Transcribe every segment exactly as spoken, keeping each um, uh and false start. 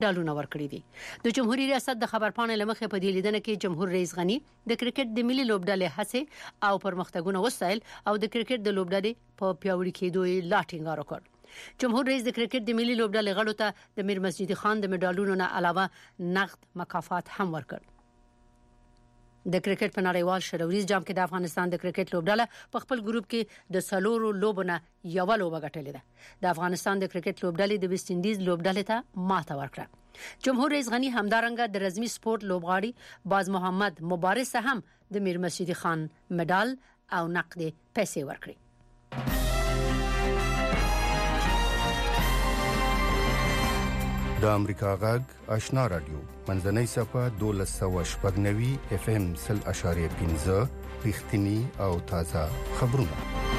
ډالونه ورکړي دي. د جمهوریت ریاست د خبرپاڼې لمخې په دې لیدنه کې جمهور رئیس غنی د کرکټ د ملي لوبډلې هڅه او پرمختګونه وستایل او د کرکټ د لوبډلې په پیاوړي کېدو یې لا ټینګار وکړ. جمهور رئیس د کرکټ د ملي لوبډلې غړو ته د میر مسجد خان د میډالونو نه علاوه نقد مکافات هم ورکړ. د کرکټ په نړیوال شوروریز جام کې د افغانستان د کرکټ لوبډله په خپل ګروپ کې د سلورو لوبونه یو لوبه ګټلې ده. د افغانستان د کرکټ لوبډلې د ویسټ انډیز لوبډلې ته ماته ورکړه. جمهور رئیس غنی همدارنګه د رزمي سپورت لوبغاړي باز محمد مبارز هم د میر مسجد خان میډال او نقد پیسې ورکړي. د امریکا غږ آشنا رادیو منځنۍ صفه دولس سوه شپږ نوي اف ام سل اشاریه پنځه رښتینی او تازه خبرونه.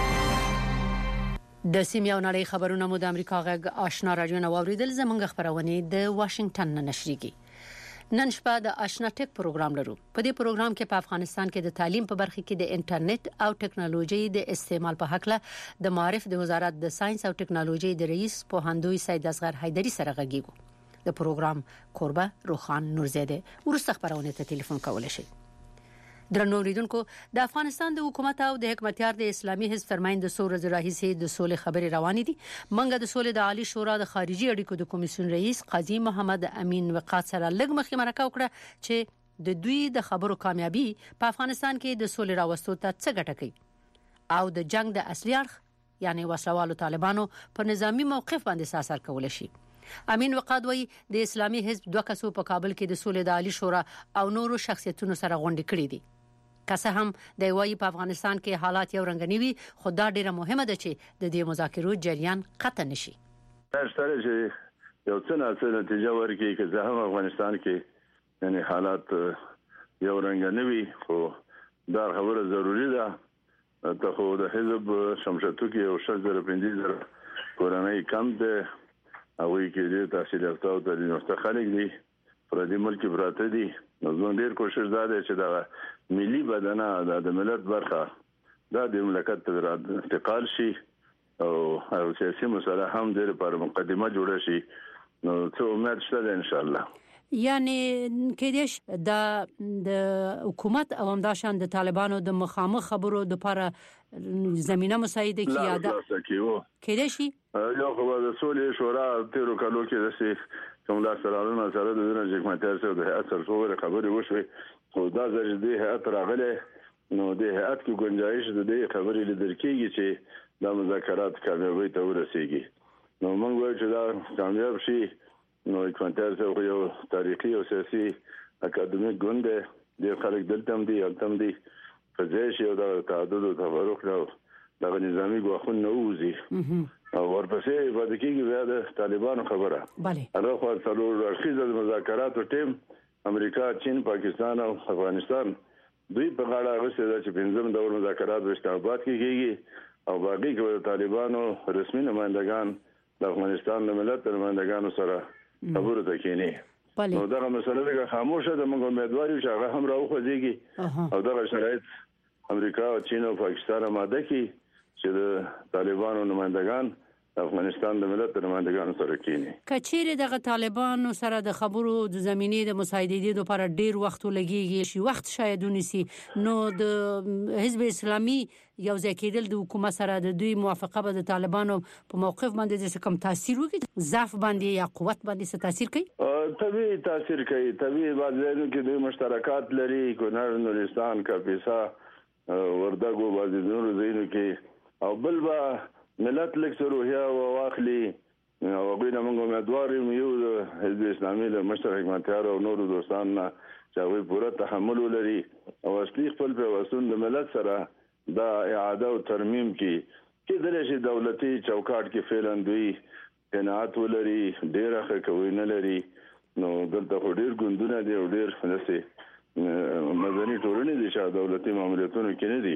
د سیمه او نړۍ خبرونه مو د امریکا غږ آشنا رادیو نو اوریدل. زمونږ خبرونه د واشنگټن نه نشریږي. نن شپه د آشنا ټیک پروګرام لرو. په دې پروګرام کې په افغانستان کې د تعلیم په برخه کې د انټرنیټ او ټکنالوژي د استعمال په حق له د معارف د وزارت د ساينس او ټکنالوژي د رئیس پوهاندوی سید اصغر حیدری سره غږیږو. د پروګرام قربه روخان نورزاده ورسته خبرونه ته ټلیفون کولای شي. درنو اوریدونکو د افغانستان د حکومت او د حکمتیار د اسلامي حزب ترمنځ د سور راهیسي د سولې خبرې روانې دي. منګه د سولې د عالی شورا د خارجي اړیکو د کمیسیون رئیس قاضي محمد امین وقاص سره لږ مخې مرکه وکړه چې د دوی د خبرو کامیابی په افغانستان کې د سولې راوستو ته څه ګټه کوي او د جنگ د اصلي اړخ یعنی وسلوالو طالبانو په نظامی موقف باندې اثر کول شي. امین وقاد وی د اسلامي حزب دوه کسو په کابل کې د سولې د عالی شورا او نورو شخصیتونو سره غونډه کړې دي. که هم د وی په افغانستان کې حالات یو رنګ نیوي خو دا ډیره مهمه ده چې د دې مذاکرو جریان قطع نشي. تاسو چې یو څه نه څه نتیجه ورکړي چې زه هم افغانستان کې یعنی حالات یو رنګ نیوي خو دا خبره ضروری ده. ته خو د حزب شمشتو کې او شل زره پنځه زره کورنۍ کم ده او کې د تحصیل یافته او د یونیورسيټي خلک دي پر دې ملک براته دي. نو زموږ ډیر کوشش دا دی چې دا ملي بدنه د ملت برخه دا د مملکت ته انتقال شي او سیاسي مسله هم د لپاره مقدمه جوړه شي. نو څه امید شته ان شاء الله. یعنی کېدش د د حکومت او همداشان د طالبانو د مخامخ خبرو د لپاره زمينه مساعده کیاده کېدش یو خو د سولې شورا تیرو کالو کې د سي کوم لا سرالونه سره د دنیا حکومتار سره د اثر څوره خبرې وشوي خو دا ځکه د هيئت راغله نو د هيئت کې گنجائش د دې خبرې لیدل کېږي چې د مذاکرات کامیابی ته ورسیږي. نو موږ وایو چې دا کامیاب شي. نو حکومتار سره یو تاریخي او سیاسي اکاډمیک ګوند دی خلک دلته هم دي التم دي فزیش یو د تعدد او تفرق نو د نظامی غوښن نه وځي او ورپسې په دې کې بیا د طالبانو خبره هغه خو څلور اړخیزه مذاکرات او ټیم امریکا چین پاکستان او افغانستان دوی په غاړه غوښتل چې پنځم دور مذاکرات په اسلامباد کې کیږي او باقي کې د طالبانو رسمي نمائندگان د افغانستان د ملت نمائندگانو سره خبرو ته کېني. نو دا مسله ده خاموشه ده. موږ امیدوار یو چې هغه هم راوخځيږي او دا شرایط امریکا او چین او پاکستان آماده کی چې د طالبانو نمائندگان افغانستان د ملت نمائندگان سره کېني. کچېره دغه طالبانو سره د خبرو د زمینې د مساعدې لپاره ډیر وخت لګیږي شي وخت شاید ونیسي. نو د حزب اسلامي یو ځکېدل د حکومت سره د دوی موافقه به د طالبانو په موقف باندې څه کم تاثیر وکړي ضعف باندې یا قوت باندې څه تاثیر کوي؟ طبيعي تاثیر کوي. طبيعي بعضیانو کې د مشترکات لري کونړ نورستان کاپیسا وردګو بعضی نور زینو کې او بل با ملت لک روحیه او واخلي او غوښنه موږ امیدوار یو د حزب اسلامي له مشر حکمتیار او نور دوستان چې وی پوره تحمل لري او اصلي خپل پیوستون د ملت سره دا اعاده او ترمیم کې چې دغه دولتي چوکاټ کې فعلا دوی قناعت ولري ډیر ښه کوي نه لري. نو دلته ډیر ګوندونه دي او ډیر فنسي مدني ټولنې دي چې دولتي ماموریتونو کې نه دي.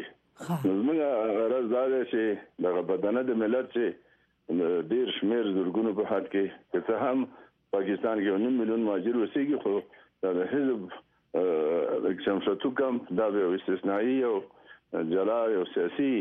زموږ غرض دا دی چې دغه بدنه د ملت چې ډیر شمیر زورګونو په حد کې چې هم پاکستان کې نیم میلیون مهاجر وسیږي خو د حزب شمشتو کم دا به استثنایی او جلا او سیاسي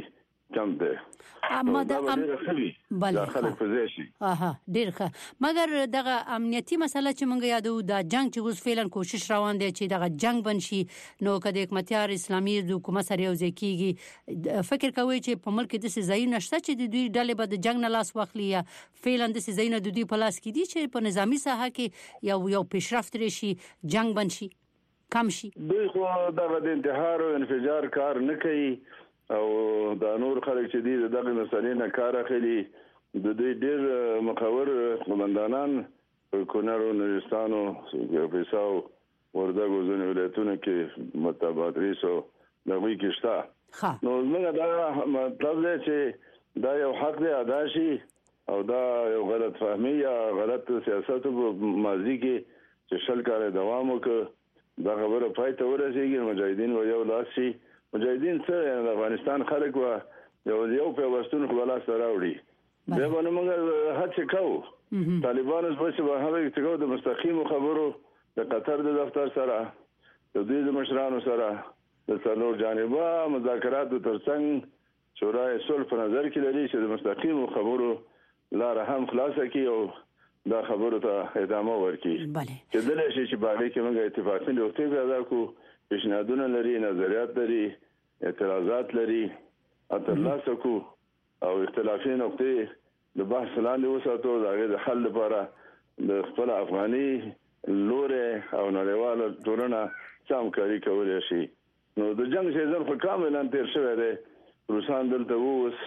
کم دی اما د ام بله خلک په ځای شي. اها ډیر ښه. مګر دغه امنیتي مسله چې مونږ یادو د جنگ چې اوس فعلا کوشش روان دی چې دغه جنگ بنشي، نو کله حکومتیار اسلامي حکومت سره یو ځای کیږي، فکر کوي چې په ملک د سزای نشته چې د دوی ډلې به د جنگ نه لاس واخلي یا فعلا د سزای نه د دوی په لاس کې دي چې په نظامی ساحه کې یو یو پیشرفت راشي، جنگ بنشي کم شي؟ دوی خو دغه د انتحار او انفجار کار نه کوي او د نور خلک چې دي دغه مسلې نه کار اخلي. د دوی ډیر مخور قومندانان په کونړ او نورستان او پیساو وردګو ځینې ولایتونو کې متابعت ریسو دغه کې شته. نو موږ دا مطلب دی چې دا یو حق دی ادا شي او دا یو غلط فهمي یا غلط سیاست په ماضي کې چې شل کال دوام وکړ، دا خبره پای ته ورسیږي. مجاهدین و یو لاس شي. مجاهدین څه د افغانستان خلک و یو یو په وستون خو لاس راوړي. دا باندې موږ هڅه کوو طالبانو په څیر به هغه څنګه د مستقیم خبرو د قطر د دفتر سره د دوی د مشرانو سره د څلور جانبه مذاکرات ترڅنګ شورای صلح په نظر کې لري چې د مستقیم خبرو لار هم خلاصه کړي او دا خبرو ته ادامه ورکړي. چې دلته شي چې باندې کې موږ اتفاقي لوټي پیدا کو، پیشنهادونه لري، نظریات لري، اعتراضات لري، اتلاسه کو او اختلافي نقطې د بحث لاندې وساتو د هغه د حل لپاره د خپل افغاني لورې او نړیواله ټولنه همکاري کولای شي. نو د جنگ سیزن په کاملا تیر شوی دی. روسان دلته اوس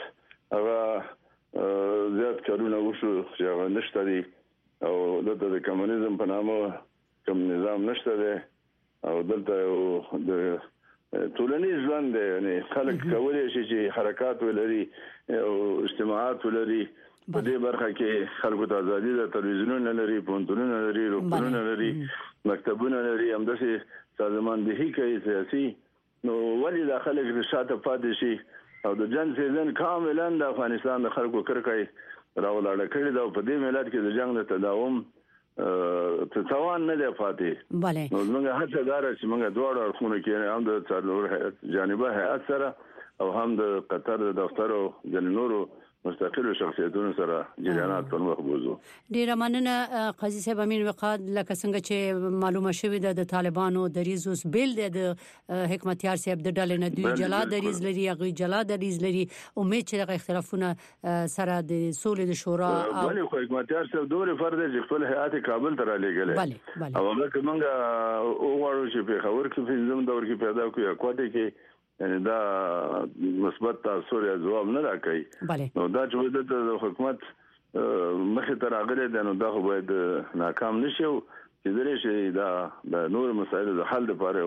هغه زیات کارونه وشو چې هغه نشته دي او دلته د کمونیزم په نامه کوم نظام نشته دی او دلته د ټولنیز ژوند دی. یعنی خلک کولای شي چې حرکات ولري او اجتماعات ولري. په دې برخه کې خلکو ته ازادي ده، تلویزیونونه لري، پوهنتونونه لري، روغتونونه لري، مکتبونه لري، همداسې سازماندهي کوي سیاسي. نو ولې دا خلک شاته پاتې شي او د جنګ سیزن کاملا د افغانستان د خلکو کرکې راولاړه کړې ده او په دې ملت کې د جنګ د تداوم ته توان نه دی پاتې. بله نو موږ هڅه دار چې موږ دواړو اړخونو کې هم د څلور جانبه هيئت سره او هم د قطر د دفتر او د نورو مستقل شخصیتونو سره جریانات پر مخ بوزو. ډیره مننه قاضي صاحب امین وقاد. لکه څنګه چې معلومه شوې ده د طالبانو دریز اوس بیل دی د حکمتیار صاحب د ډلې نه دوی جلا دریز لري، هغه جلا دریز لري. امید چې د اختلافونه سره د سولې د شورا او بل خو حکمتیار صاحب دوه فرد چې خپل هيئت کابل ته را لېږل. بله بله او موږ موږ او غواړو چې په خبر کې پنځم دور کې پیدا کوي کوټه کې یعنی دا مثبت تاثیر یا جواب نه راکړي. نو دا چې د حکومت مخې ته راغلي ده نو دا خو باید ناکام نشي او چې درې شي دا د نور مسایلو د حل لپاره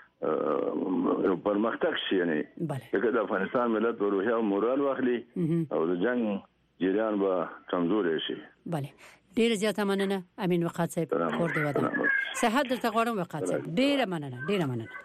او پرمختګ شي. یعنی چې د افغانستان ملت روحي او مورال واخلي او د جنگ جریان به کمزوري شي. بله ډیر زیاته مننه امین وقاد صاحب کور دی وطن. صحت درته غواړم وقاد صاحب. ډیر مننه ډیر مننه.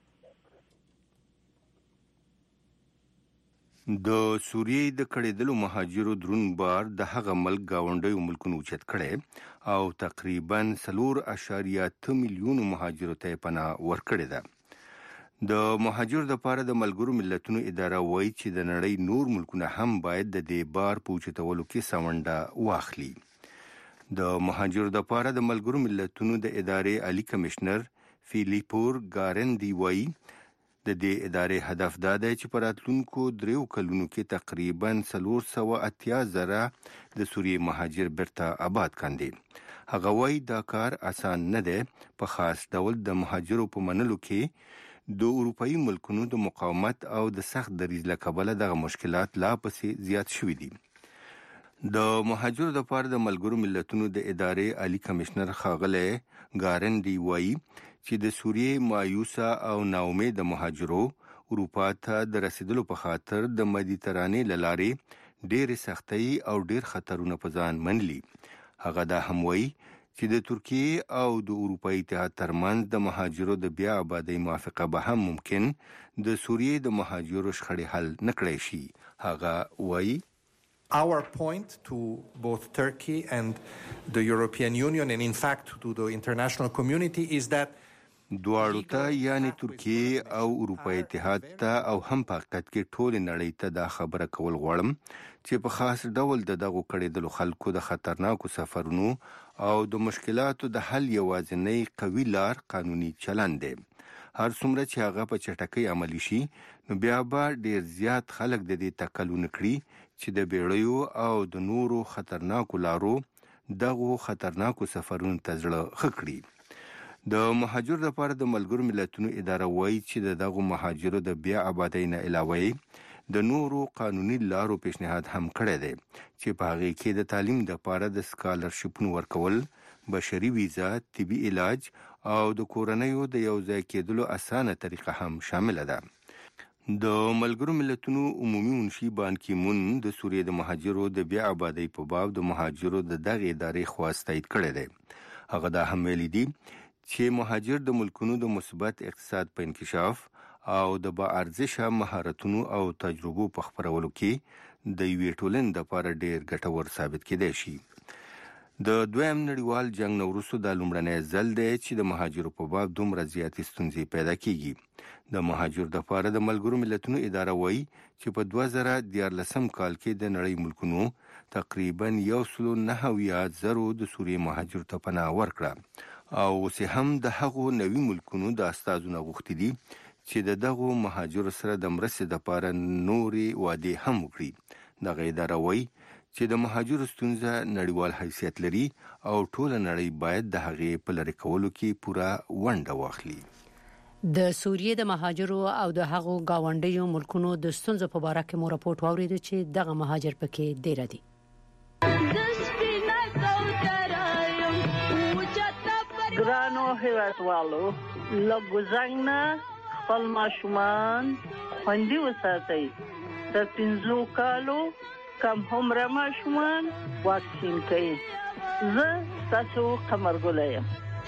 د سوریې د کړېدلو مهاجرو درون بار د هغه ملک گاونډیو ملکونو اوچت کړي او تقریبا څلور اعشاریه اته میلیون مهاجرو ته پناه ورکړي ده. د مهاجرو لپاره د ملګرو ملتونو اداره وایي چې د نړۍ نور ملکونه هم باید د دې بار په اوچتولو کې سونډه واخلي. د مهاجرو لپاره د ملګرو ملتونو د ادارې عالی کمشنر فیلیپور ګارندی وایي د دې ادارې هدف دا دی چې په راتلونکو دریو کلونو کې تقریبا څلور سوه اتیا زره د سوریې مهاجر بیرته آباد کاندي. هغه وایي دا کار آسان نه دی، په خاص ډول د مهاجرو په منلو کې د اروپایي ملکونو د مقاومت او د سخت دریځ له کبله دغه مشکلات لا پسې زیات شوي دي. د مهاجرو لپاره د ملګرو ملتونو د ادارې عالی کمشنر ښاغلی ګارندي وایي چې د سوریې مایوسه او ناامید مهاجرو اروپا ته د رسیدلو په خاطر د مدیترانې لارې ډېر سختۍ او ډېر خطرونه په ځان منلي. هغه دا هم وایي چې د ترکیې او د اروپایي اتحاد ترمنځ د مهاجرو د بیا آبادۍ موافقه به هم ممکن د سوریې د مهاجرو شخړې حل نه کړی شي. هغه وایي Our point to both Turkey and the European Union and in fact to the international community is that دواړو ته یعنی ترکیه او اروپای اتحاد ته او هم په حقیقت کې ټول نړۍ ته دا خبره کول غواړم چې په خاص ډول د دغو کړېدلو خلکو د خطرناکو سفرونو او د مشکلاتو د حل یوازینی قوي لار قانوني چلند دی. هر څومره چې هغه په چټکۍ عملی شي نو بیا به ډیر زیات خلک د دې تکلونه کړي چې د بیړیو او د نورو خطرناکو لارو دغو خطرناکو سفرونو ته زړه ښه کړي. د مهاجرو لپاره د ملګرو ملتونو اداره وایي چې د دغو مهاجرو د بیا آبادۍ نه علاوه د نورو قانوني لارو پیشنهاد هم کړی دی چې په هغې کې د تعلیم لپاره د سکالرشپونو ورکول، بشري ویزا، طبي علاج او د کورنیو د یو ځای کېدلو اسانه طریقه هم شامله ده. د ملګرو ملتونو عمومي منشي بان کی مون د سوریې د مهاجرو د بیا آبادۍ په باب د مهاجرو د دغې ادارې خواست تایید کړی دی. هغه دا هم ویلي دي چې مهاجر د ملکونو د مثبت اقتصاد په انکشاف او د با ارزشه مهارتونو او تجربو په خپرولو کې د یوې ټولنې لپاره ډېر ګټور ثابت کېدای شي. د دویم نړیوال جنگ نه وروسته دا لومړنی ځل دی چې د مهاجرو په باب دومره زیاتې ستونزې پیدا کیږي. د مهاجرو لپاره د ملګرو ملتونو اداره وایي چې په دوه زره دیارلسم کال کې د نړۍ ملکونو تقریبا یو سلو نهه اویا زرو د سوریې مهاجرو ته پناه ورکړه او اوس هم د هغو نوي ملکونو د استازو غوښتي دي چې د دغو مهاجرو سره د مرستې لپاره نورې وعدې هم وکړي. دغه اداره وایي چې د مهاجرو ستونزه نړیوال حیثیت لري او ټول نړۍ باید د هغې په لرې کولو کې پوره ونډه واخلي. د سوریې د مهاجرو او د هغو گاونډیو ملکونو د ستونزو په اړه کې مو راپورټ واورید چې دغه مهاجر پکې ډیر دي. ګرانو هیوادوالو، لږ نه خپل ماشومان خوندي وساتئ. د پنځو کالو کم عمره ماشومان واکسین کړئ. زه تاسو قمرګل یم.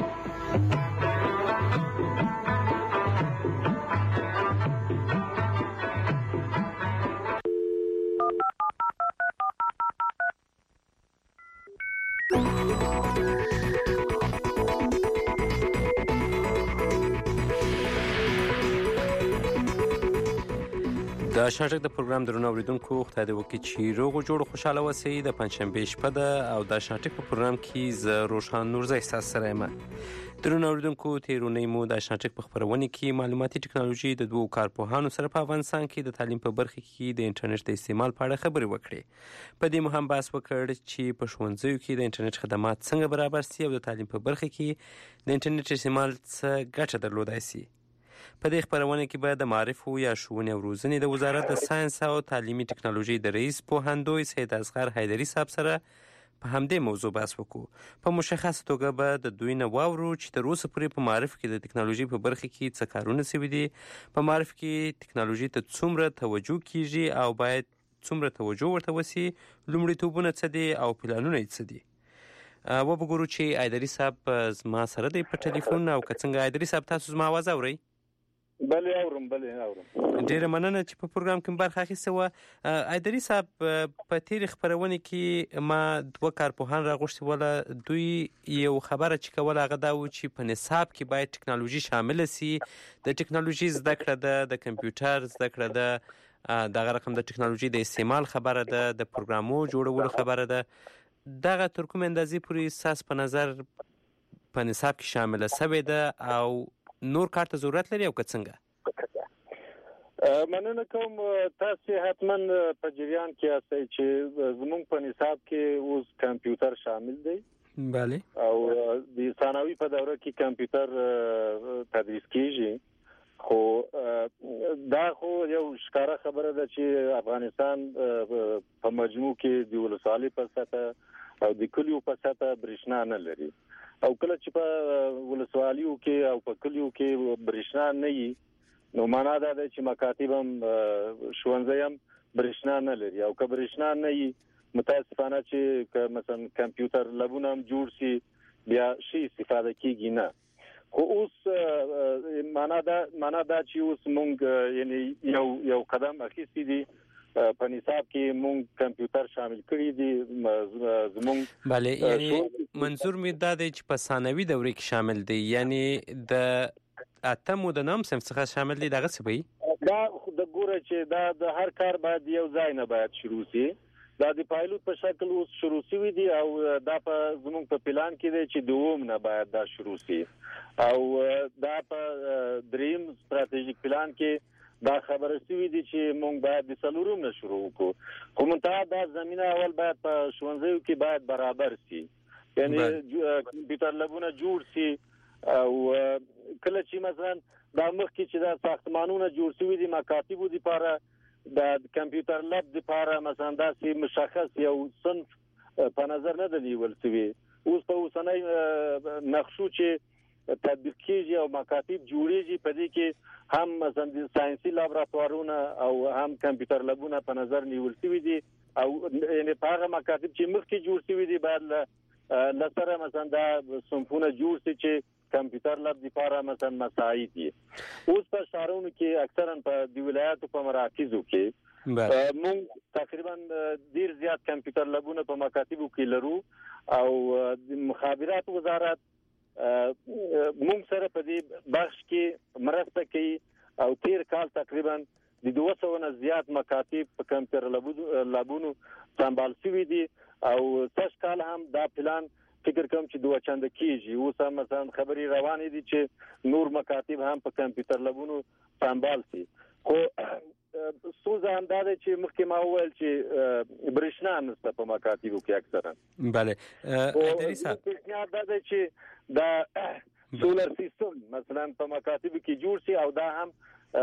د شاجک د پروګرام درنو اوریدونکو خدای دې وکړي چې روغ او جوړ خوشاله اوسئ. د پنځشنبې شپه ده او د شاجک په پروګرام کې زه روشان نورزی ستاسو سره یم. درنو اوریدونکو، تېرونی مو د شاجک په خپرونه کې معلوماتي ټکنالوژي د دوو کارپوهانو سره په افغانستان کې د تعلیم په برخه کې د انټرنیټ د استعمال په اړه خبرې وکړې. په دې مو هم بحث وکړ چې په ښوونځیو کې د انټرنیټ خدمات څنګه برابر سي او د تعلیم په برخه کې د انټرنیټ استعمال څه ګټه درلودای سي. په دې خپرونه کې به د معارفو یا ښوونې او روزنې د وزارت د ساینس او تعلیمي ټکنالوژي د رئیس پوهندوی سید اصغر حیدري صاحب سره په همدې موضوع بحث وکړو. په مشخصه توګه به د دوی نه واورو چې تر اوسه پورې په معارف کې د ټکنالوژي په برخه کې څه کارونه سوي دي، په معارف کې ټکنالوژي ته څومره توجه کیږي او باید څومره توجه ورته وسي، لومړیتوبونه څه دي او پلانونه یې څه دي. و به ګورو چې حیدري صاحب زما سره دی په ټلیفون. او که څنګه حیدري صاحب، تاسو زما اواز اورئ؟ بله اورم بله اورم. ډیره مننه چې په پروګرام کې برخه اخیسته وه. حیدري صاحب، په تېرې خپرونې کې ما دوه کارپوهان راغوښتي وله. دوی یو خبره چې کوله هغه دا و چې په نصاب کې باید ټکنالوژي شامله سي. د ټکنالوژي زده کړه ده، د کمپیوټر زده کړه ده، دغه رقم د ټکنالوژي د استعمال خبره ده، د پروګرامو جوړولو خبره ده. دغه تر کومې اندازې پورې ستاسو په نظر په نصاب کې شامله سوې ده او نور کار ته ضرورت لري او که څنګه؟ مننه کوم. تاسو حتما په جریان کې یاستئ چې زموږ په نصاب کې اوس کمپیوټر شامل دی. بله. او د ثانوي په دوره کې کمپیوټر تدریس کیږي. خو دا خو یو ښکاره خبره ده چې افغانستان په مجموع کې د ولسوالۍ په سطح او د کلیو په سطح برېښنا نه لري. او کله چې په ولسوالیو کې او په کلیو کې برېښنا نه وي نو معنا دا ده چې مکاتب هم ښوونځي هم برېښنا نه لري. او که برېښنا نه وي متاسفانه چې مثلا کمپیوټر لبونه هم جوړ سي بیا شي استفاده کیږي نه. خو اوس معنا دا معنا دا چې اوس مونږ یعنی یو یو قدم اخیستی دي په نصاب کې مونږ کمپیوټر شامل کړی دي زمونږ. بله، یعنی منظور می دا دی چې په ثانوي دوره کې شامل دی، یعنی د اته مو د نام صنف څخه شامل دي دغه څه وي دا د ګوره چې دا د هر کار باید یو ځای نه باید شروع شي دا د پایلوټ په شکل اوس شروع شوی دی او دا په زموږ په پلان کې دی چې دوم نه باید دا شروع شي او دا په دریم ستراتیژیک پلان کې دا خبره شوی دی چې موږ باید د سلورم نه شروع وکړو خو منتها دا زمينه اول باید په ښوونځیو کې باید برابر شي یعنی کمپیوټر لابونه جوړ شي او کله چې مثلا دا مخکې چې دا ساختمانونه جوړ شوي دي مکاتبو لپاره د کمپیوټر لاب لپاره مثلا دا سي مشخص یو صنف په نظر نه دی نیول شوی اوس په اوسنۍ نقشو چې تطبیق کیږي او مکاتب جوړیږي په دې کې هم مثلا د ساينسي لابراتوارونه او هم کمپیوټر لابونه په نظر نیول شوی دي او یعنی په هغه مکاتب چې مخکې جوړ شوی دي باید لسره مثلا دا صنفونه جوړ شي چې کمپیوټر لاب لپاره مثلا مساعد دي اوس په شهرونو کې اکثرا په د ولایتو په مراکزو کې موږ تقریبا ډیر زیات کمپیوټر لابونه په مکاتبو کې لرو او د مخابرات وزارت موږ سره په دې بخش کې مرسته کوي او تیر کال تقریبا د دوه سوه نه زیات مکاتب په کمپیوټر لابونو سمبال شوي دي او تاسو کال هم دا پلان فکر کوم چې دوه چنده کیږي اوس هم مثلا خبري روانې دي چې نور مکاتب هم په کمپیوټر لابونو سمبال شي خو سوزه هم دا ده چې مخکې ما وویل چې برېښنا نشته په مکاتبو کې اکثرا بله ادري صاحب دا ده چې دا سولر سیستم مثلا په مکاتبو کې جوړ شي او دا هم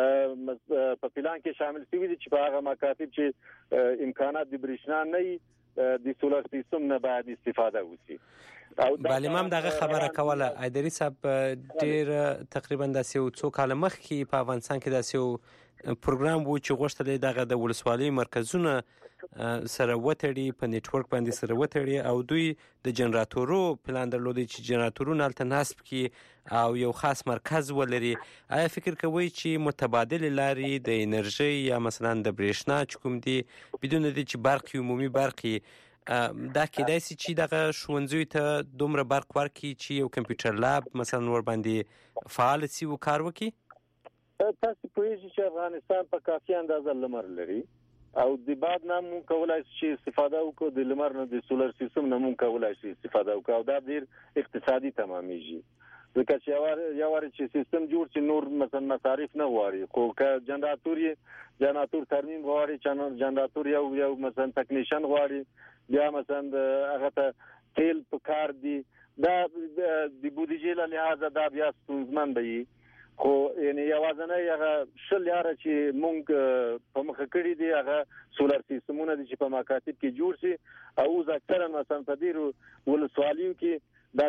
په پلان کې شامل شوی دي چې په هغه مکاتب چې امکانات د برېښنا نه د سولر سیستم نه باید استفاده وشي او بله مام دغه خبره کوله ادري صاحب ډیر تقریبا د سیو څو کال مخکې په افغانستان کې د سیو پروګرام وو چې غوښتل دغه د ولسوالۍ مرکزونه سره وتړي په نیټورک باندې سره وتړي او دوی د جنراتورو پلان درلودي چې جنراتورونه هلته نصب کړي او یو خاص مرکز ولري آیا فکر کوئ چې متبادل لارې د انرژي یا مثلا د برېښنا چې کوم دي بدون د چې برق عمومي برقي دا کېدای شي چې دغه ښوونځیو ته دومره برق ورکړي چې یو کمپیوټر لاب مثلا ور باندې فعال شي او کار وکړي تاسو پوهیږئ چې افغانستان په کافي اندازه لمر لري او د باد نه مونږ کولای شي استفاده وکړو د لمر نه د سولر سیستم نه مونږ کولای شي استفاده وکړو او دا ډیر اقتصادي تمامېږي ځکه چې یو یو چې سیستم جوړ شي نور مثلا مصارف نه غواړي خو که جنراتور یې جنراتور ترمیم غواړي چې جنراتور یو یو مثلا تکنیشن غواړي بیا مثلا هغه ته تیل په کار دی دا د بودیجې له لحاظه دا بیا ستونزمن دی خو یعنی یوازنه هغه شل یاره چې مونږ په مخه کړی دی هغه سولر سیستمونه دي چې په مکاتب کې جوړ شي او اکثرا مثلا په ډیرو ولسوالیو کې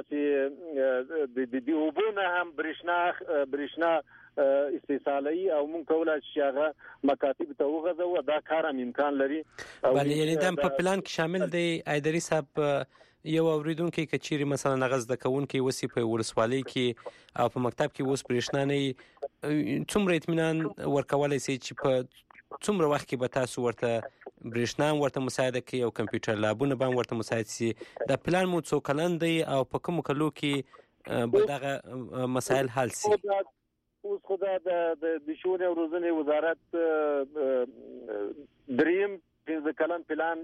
داسې د د اوبونه هم برېښنا برېښنا استثالي او مونږ کولای شي هغه مکاتب ته وغځو دا کار هم امکان لري بله یعنی دا په پلان کې شامل دی ادري صاحب یو اوریدونکو کچيري مثلا نغز د کوونکې وسی په ورسوالۍ کې او په مکتب کې وس برېښنا نه څومره اطمینان ورکولای شي چې په څومره وخت کې به تاسو ورته برېښنا ورته مساعده کوي او کمپیوټر لابونه به ورته مساعد شي دا پلان مو څو کلن دی او په کوم کلو کې به دغه مسائل حل شي اوس خدا د شوري او روزنې وزارت دریم پنځه کلن پلان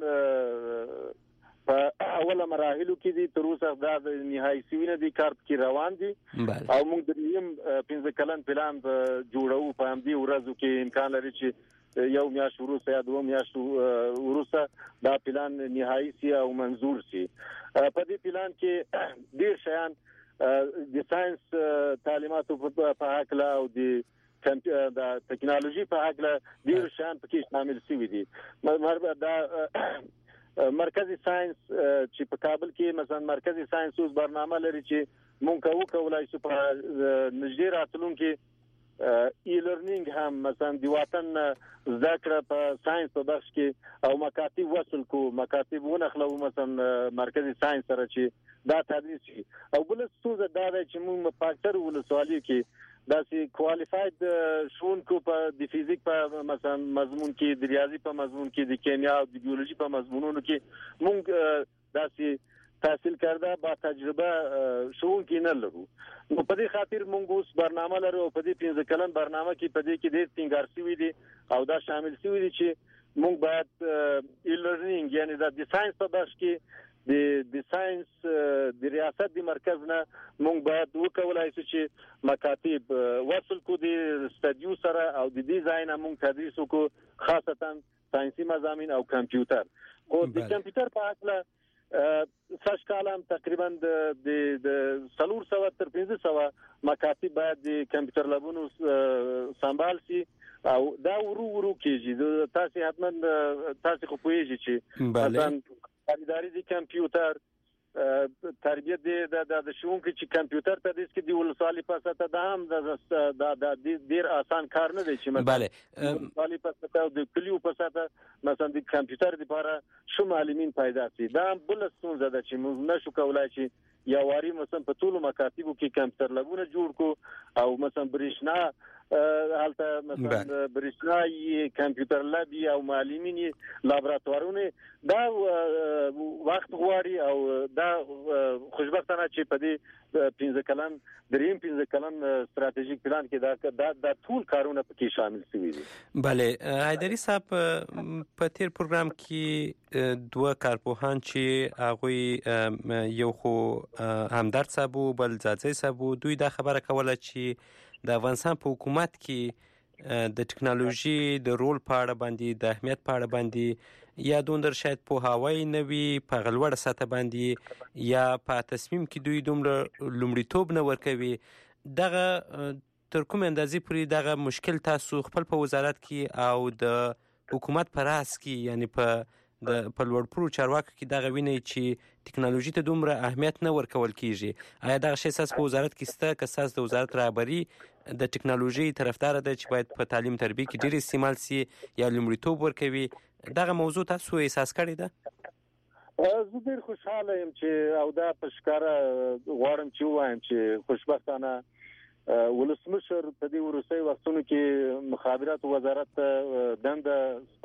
په اوله مراحلو کې دي تر اوسه دا د نهایي سوینه دي کار کې روان دي او موږ دریم پنځه کلن پلان جوړو په همدې ورځو کې امکان لري چې یو میاشت وروسته یا دوه میاشت وروسته دا پلان نهایي سي او منظور سي په دې پلان کې ډیر شیان د ساينس تعلیماتو په حق او د د ټکنالوژي په حق ډیر شیان پکې شامل شوي دي مربع دا مرکزی ساينس چې په کابل کې مثلا مرکزی ساينس اوس برنامه لري چې مونږ کوو کولای شو په نږدې راتلونکو ای لرنینګ هم مثلا د وطن ذکر په ساينس په بخش کې او مکاتب وصل کو مکاتب ونخلو مثلا مرکزی ساينس سره چې دا تدریس شي او بل څه دا چې مونږ په اکثر ولسوالیو کې داسې کوالیفاید شونکو په د فزیک په مثلا مضمون کې د ریاضي په مضمون کې د کیمیا او د بیولوژي په مضمونونو کې مونږ داسې تحصیل کرده با تجربه ښوونکي نه لرو. نو په دې خاطر موږ اوس برنامه لرو په دې پنځه کلن برنامه کې په دې کې ډېر ټینګار شوی دي او دا شامل شوی دي چې موږ باید ای لرنینګ یعنی د ساينس په برخه کې د د ساينس د ریاست د مرکز نه موږ باید وکولای شو چې مکاتب وصل کو دي استادیو سره او د ډیزاین موږ تدریس وکړو خاصتا ساينسي مضامین او کمپیوټر. خو د کمپیوټر په اړه ساش کالم تقریبا د د سلور سوا تر پنځه سوا مکاتب باید د کمپیوټر لابونو سمبال شي او دا ورو ورو کېږي. تاسو حتما تاسو خو پوهیږئ چې مثلا اداري د کمپیوټر تربیت د د شونکو چې کمپیوټر ته د اسکی دی ولسالي پاسه ته هم د د ډیر آسان کار نه دی چې مثلا ولسالي پاسه ته د کلیو پاسه ته مثلا د کمپیوټر لپاره شو معلمین پیدا شي. دا بل څه ده چې موږ نشو کولای چې یا واری مثلا په ټولو مکاتبو کې کمپیوټر لابونه جوړ کو او مثلا برېښنا حالته مثلا برېښنايي کمپیوټر لاب او معلمین لابراتوارونه دا وخت غواړي او دا خوشبختانه چې په دې پنځه کلن دریم پنځه کلن ستراتیژیک پلان کې دا د ټول کارونه پکې شامل شوي دي. بله حیدري صاحب په تیر پروګرام کې دوه کارپوهان چې هغه یو خو همدرد صاحب بل ځاځي صاحب دوی دا خبره کوله چې د افغانستان په حکومت کې د ټکنالوژي د رول په اړه باندې د اهمیت په اړه باندې یا دوندر شاید په هواوی نوي په غلوړ سطح باندې یا په تصمیم کې دوی دومره لومړیتوب نه ورکوي. دغه تر کوم اندازې پورې دغه مشکل تاسو خپل په وزارت کې او د حکومت په راس کې یعنی په د په لوړپوړو چارواکو کې دغه ویني چې ټکنالوژي ته دومره اهمیت نه ورکول کیږي؟ آیا دغه شی اساس په وزارت کې سته که اساس د وزارت رهبری د ټکنالوژي طرفدار ده چې باید په تعلیم تربیه کې ډیر استعمال سي یا لومړیتوب ورکوي؟ دغه موضوع تاسو احساس کړی ده؟ زه ډیر خوشاله یم چې او دا په ښکاره غواړم چې وایم چې خوشبختانه ولسمشر په دې وروستي وختونو کې مخابرات وزارت دنده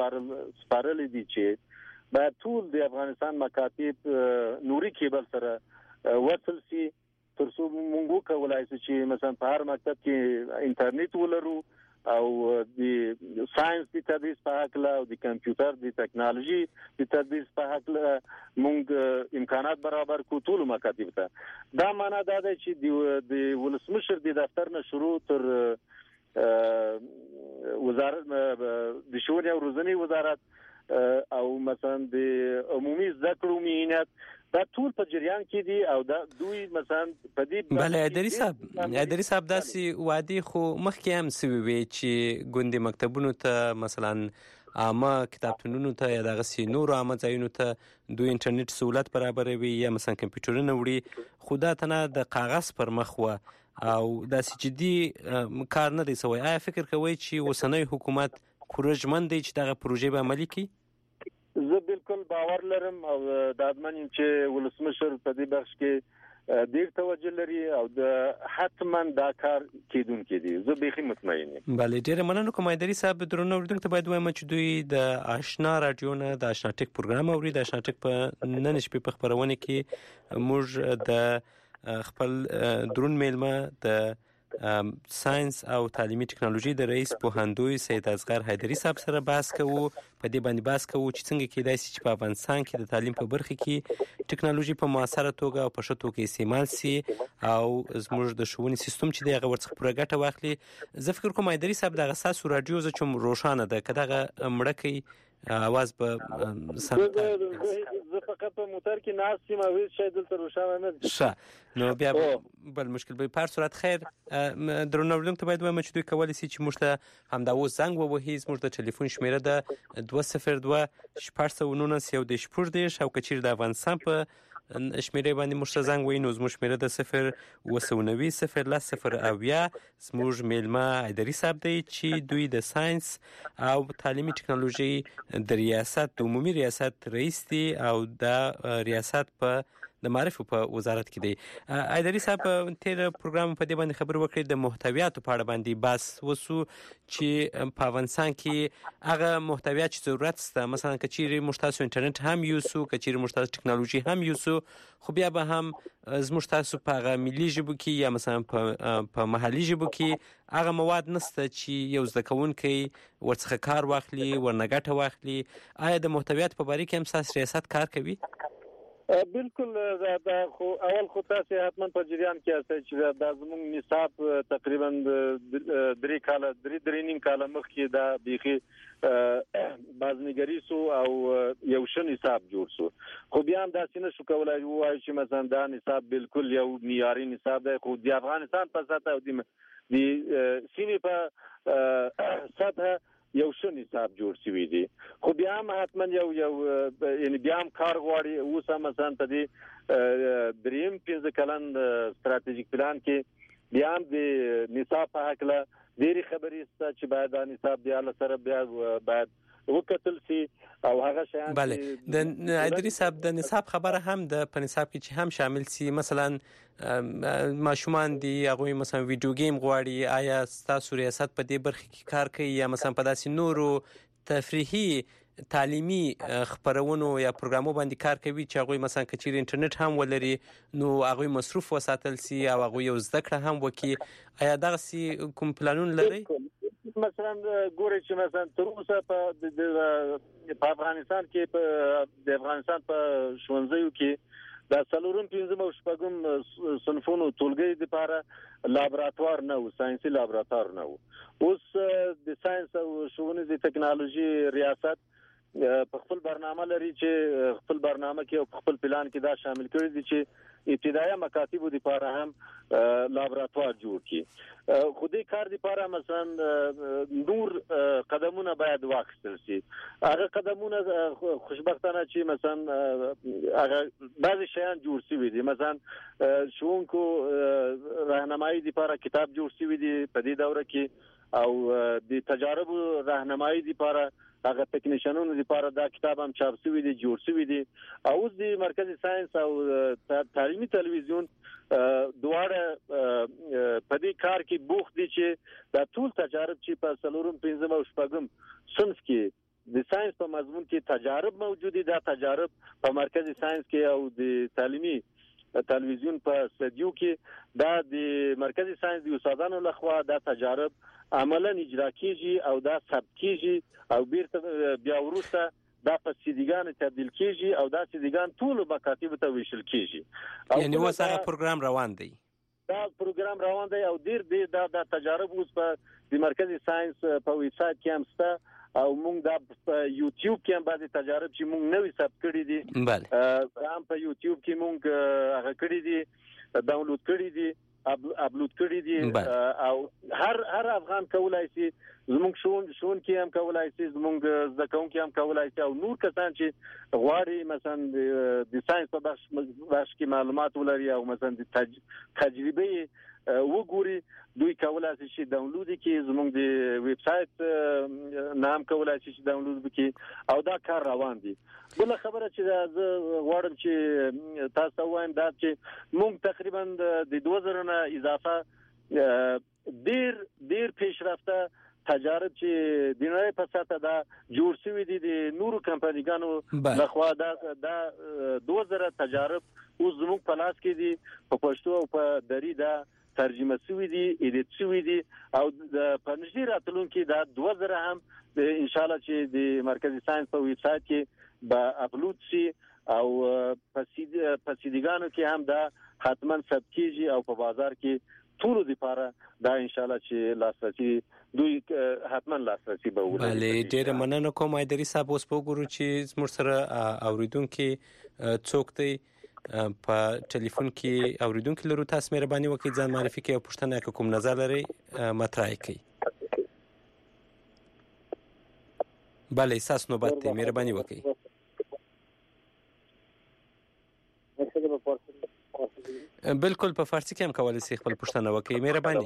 سپارلې دي چې باید ټول د افغانستان مکاتب نوري کیبل سره وصل شي ترڅو موږ کولای شو چې مثلا په هر مکتب کې انټرنیټ ولرو او د ساينس د تدریس په حق او د کمپیوټر د ټکنالوژي د تدریس په حق موږ امکانات برابر کو ټول مکاتب ته. دا معنا دا ده چې د ولسمشر د دفتر نه شروع تر وزارت د شوري او روزنی وزارت او مثلا د عمومي ذکر مهنیت دا ټول په جریان کې دي او دا دوی مثلا په دې بله حیدري صاحب حیدري صاحب داسې وادي خو مخکې هم سوي وي چې ګوندې مکتبونو ته مثلا عامه کتابتونونو ته یا دغسې نورو عامه ځایونو ته دوی انټرنیټ سهولت برابروي یا مثلا کمپیوټرونه وړي خو دا تنه د کاغذ پر مخ وه او داسې جدي کار نه دی سوی. آیا فکر کوئ چې اوسنی حکومت پروژمن دی چې دغه پروژې به عملي کړي؟ زه بالکل باور لرم او دادمن چې ولسمشر په دې بخش کې ډیر توجه لري او د حتما دا کار کیدونکي دي. زه به مطمئن یم. بله ډیر مننه کوم حیدري صاحب. درنو اوریدونکو ته باید وایم چې دوی د آشنا رادیو نه د آشنا ټک پروګرام اوري. د آشنا ټک په نن شپې په خبرونه کې موږ د خپل درون میلمه د ساينس او تعلیمي ټکنالوژي د رئیس پوهندوی سید اصغر حیدري صاحب سره بحث کوو. په دې باندې بحث کوو چې څنګه کېدای شي چې په افغانستان کې د تعلیم په برخه کې ټکنالوژي په مؤثره توګه او په ښه توګه استعمال سي او زموږ د ښوونې سیستم چې دی هغه ورڅخه پوره ګټه واخلي. زه فکر کوم حیدري صاحب دغه ستاسو راډیو زه چې روښانه ده که دغه مړه کوي اواز به سم زه فقط په موټر کې ناست یم او هیڅ شی دلته روښانه نه دی. ښه نو بیا بل مشکل به په هر صورت خیر. درنو اوریدونکو ته باید وایم چې دوی کولی سي چې موږ ته همدا اوس زنګ ووهي. زموږ د ټلیفون شمیره ده دوه صفر دوه شپږ سوه نولس یو دېرش شپږ دېرش او که چیرې د افغانستان په شمیرې باندې موږ ته زنګ ووهي نو زموږ شمیره ده صفر اووه سوه نوي صفر لس صفر اویا. زموږ میلمه حیدري صاحب دی چې دوی د ساينس او تعلیمي ټکنالوژي د ریاست د عمومي ریاست رئیس دی او دا ریاست په د معرف په وزارت کې دی. ایدري صاحب تیر پروګرام په دې باندې خبر وکړي د محتویاتو په اړه باندې بس وسو چې په افغانستان کې هغه محتویات چې ضرورت سته، مثلا کچېرې موږ تاسو انټرنیټ هم یوسو، کچېرې موږ تاسو ټکنالوژي هم یوسو، خو بیا به هم زموږ تاسو په هغه ملي ژبو کې یا مثلا په په محلي ژبو کې هغه مواد نشته چې یو زده کوونکی ورڅخه کار واخلي، ورنه ګټه واخلي. آیا د محتویات په باره کې هم ستاسو ریاست کار کوي؟ بالکل. دا خو اول خو تاسو حتما په جریان کې یاست چې دا زموږ نصاب تقریبا درې کاله درې درې نیم کاله مخکې دا بيخي بازنګری سو او یو شن نصاب جوړ سو، خو بیا هم دا څنګه شو کولای وایي چې مثلا دا نصاب بالکل یو معیاري نصاب دی، خو د افغانستان په سطح او د سیمې په سطح یو شن نصاب جوړ شوی دی. خو بیا هم حتما یو یو یعنی بیا هم کار غواړي. اوس هم مثلا په دې دریم پنځه کلن ستراتیژیک پلان کې بیا هم د نصاب په حق له ډېری خبرې سته چې باید دا نصاب بیا له سره بیا باید وکتل سي او هغه شیان. بله، د ایدري صاحب د نصاب خبره هم د په نصاب کې چې هم شامل سي. مثلا ماشومان دي هغوی مثلا ویډیو گیم غواړي، آیا ستاسو ریاست په دې برخه کې کار کوي یا مثلا په داسې نورو تفریحي تعلیمي خبرونو یا پروګرامو باندې کار کوي چې هغوی مثلا کچېرې انټرنیټ هم ولري نو هغوی مصروف وساتل سي او هغوی یو زده کړه هم وکړي؟ آیا دغسې کوم پلانونه لرئ؟ مثلا ګورئ چې مثلا تر اوسه په په افغانستان کې په د افغانستان په ښوونځیو کې د څلورم پنځم او شپږم صنفونو ټولګي لپاره لابراتوار نه و، ساينسي لابراتوار نه و. اوس د ساينس او ښوونځي ټکنالوژي ریاست په خپل برنامه لري چې خپل برنامه کې او خپل پلان کې دا شامل کړی دي چې ابتدایي مکاتبو لپاره هم لابراتوار جوړ کړي. خو دې کار لپاره مثلا نور قدمونه باید واخیستل شي. هغه قدمونه خوشبختانه چې مثلا هغه بعضی شیان جوړ شوي دي. مثلا ښوونکو راهنمایي لپاره کتاب جوړ شوی دی په دې دوره کې، او د تجارب راهنمایي لپاره هغه ټکنیشنونو لپاره دا کتاب هم چاپ شوی دی، جوړ شوی دی. او اوس د مرکزی ساينس او تعلیمي تلویزیون دواړه په دې کار کې بوخت دي چې دا ټول تجارب چې په څلورم پنځم او شپږم صنف کې د ساينس په مضمون کې تجارب موجود دي. دا تجارب په مرکزی ساينس کې او د تعلیمي تلویزیون په استودیو کې دا د مرکزی ساينس د استادانو لخوا دا تجارب عملاً اجرا کیږي او دا ثبت کیږي او بیرته بیا وروسته دا په سیدیګان تبدیل کیږي او دا سیدیګان ټول مکاتب ته ویشل کیږي. یعنی اوس هغه پروګرام روان دی. دا پروګرام روان دی او ډیر دی دا د تجارب اوس په د مرکزی ساينس په ویب سایت کې هم شته او موږ دا په یوټیوب کې هم بعضی تجارب چې موږ نوې ثبت کړي دي. بله هم په یوټیوب کې موږ هغه کړي دي، ډاونلوډ کړي دي، اپلود کړی دي. او هر هر افغان کولای شي، زموږ شون شون کې هم کولای شي، زموږ زکون کې هم کولای شي، او نور کسان چې غواړي مثلا د ساينس په بخش کې معلومات ولري او مثلا د تجربه وګوري، دوی کولای شي ډاونلوډ کړي، زموږ د ویب سایت نام کولای شي ډاونلوډ کړي او دا کار روان دي. بل خبره چې زه غواړم چې تاسو وایم دا چې موږ تقریبا د دوه زره نه اضافه ډیر ډیر پیشرفته تجارب چې د نړۍ په سطح دا جوړ شوی دي د نورو کمپنیګانو لخوا دا دا دوه زره تجارب اوس زموږ په لاس کې دي، په پښتو او په دری دا ترجمه شوی دي، ایډیټ شوی دي او د پنځه راتلونکو دا دوه زره هم ان شاء الله چې د مرکزی ساينس په ویب سایت کې با اپلود شي او په سیدیګانو کې هم دا حتما ثبت کیږي او په بازار کې ټول لپاره دا ان شاء الله چې لاسرسي دوی حتما لاسرسي به ولري. بله، ډېر مننه کوم ایدري صاحب. اوس په وګورو چې زموږ سره اوریدونکو څوک دی په ټلیفون کې اوریدونکو لرو. تاسو مهرباني وکړئ ځان معرفي کړئ او پوښتنه کوم نظر لري مطرح کړئ. بله، اساس نوبت دی، مهرباني وکړئ. بالکل په فارسی کې هم کولای شئ خپل پوښتنه وکړئ، مهرباني.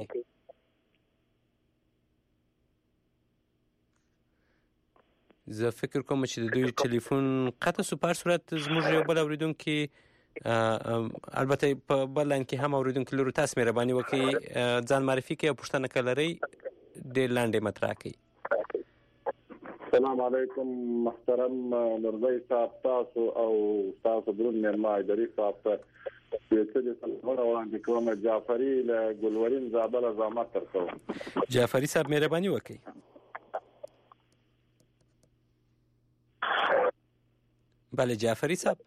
زه فکر کوم چې د دوی ټلیفون قطع سو. په هر صورت زموږ یو بل اوریدونکي البته په بل لاین کې هم اوریدونکو لرو تاسو مهرباني وکړئ ځان معرفي کړئ او پوښتنه کولای ډېر لاندې مطرح کړئ. السلام علیکم محترم نورزی صاحب تاسو او تاسو درون مرما اداري صاحب ته د دې سلامونه وړاندې کوم. جعفری له ګلورین زابل زحمت ترڅو جعفری صاحب مهرباني وکړئ. بله جعفری صاحب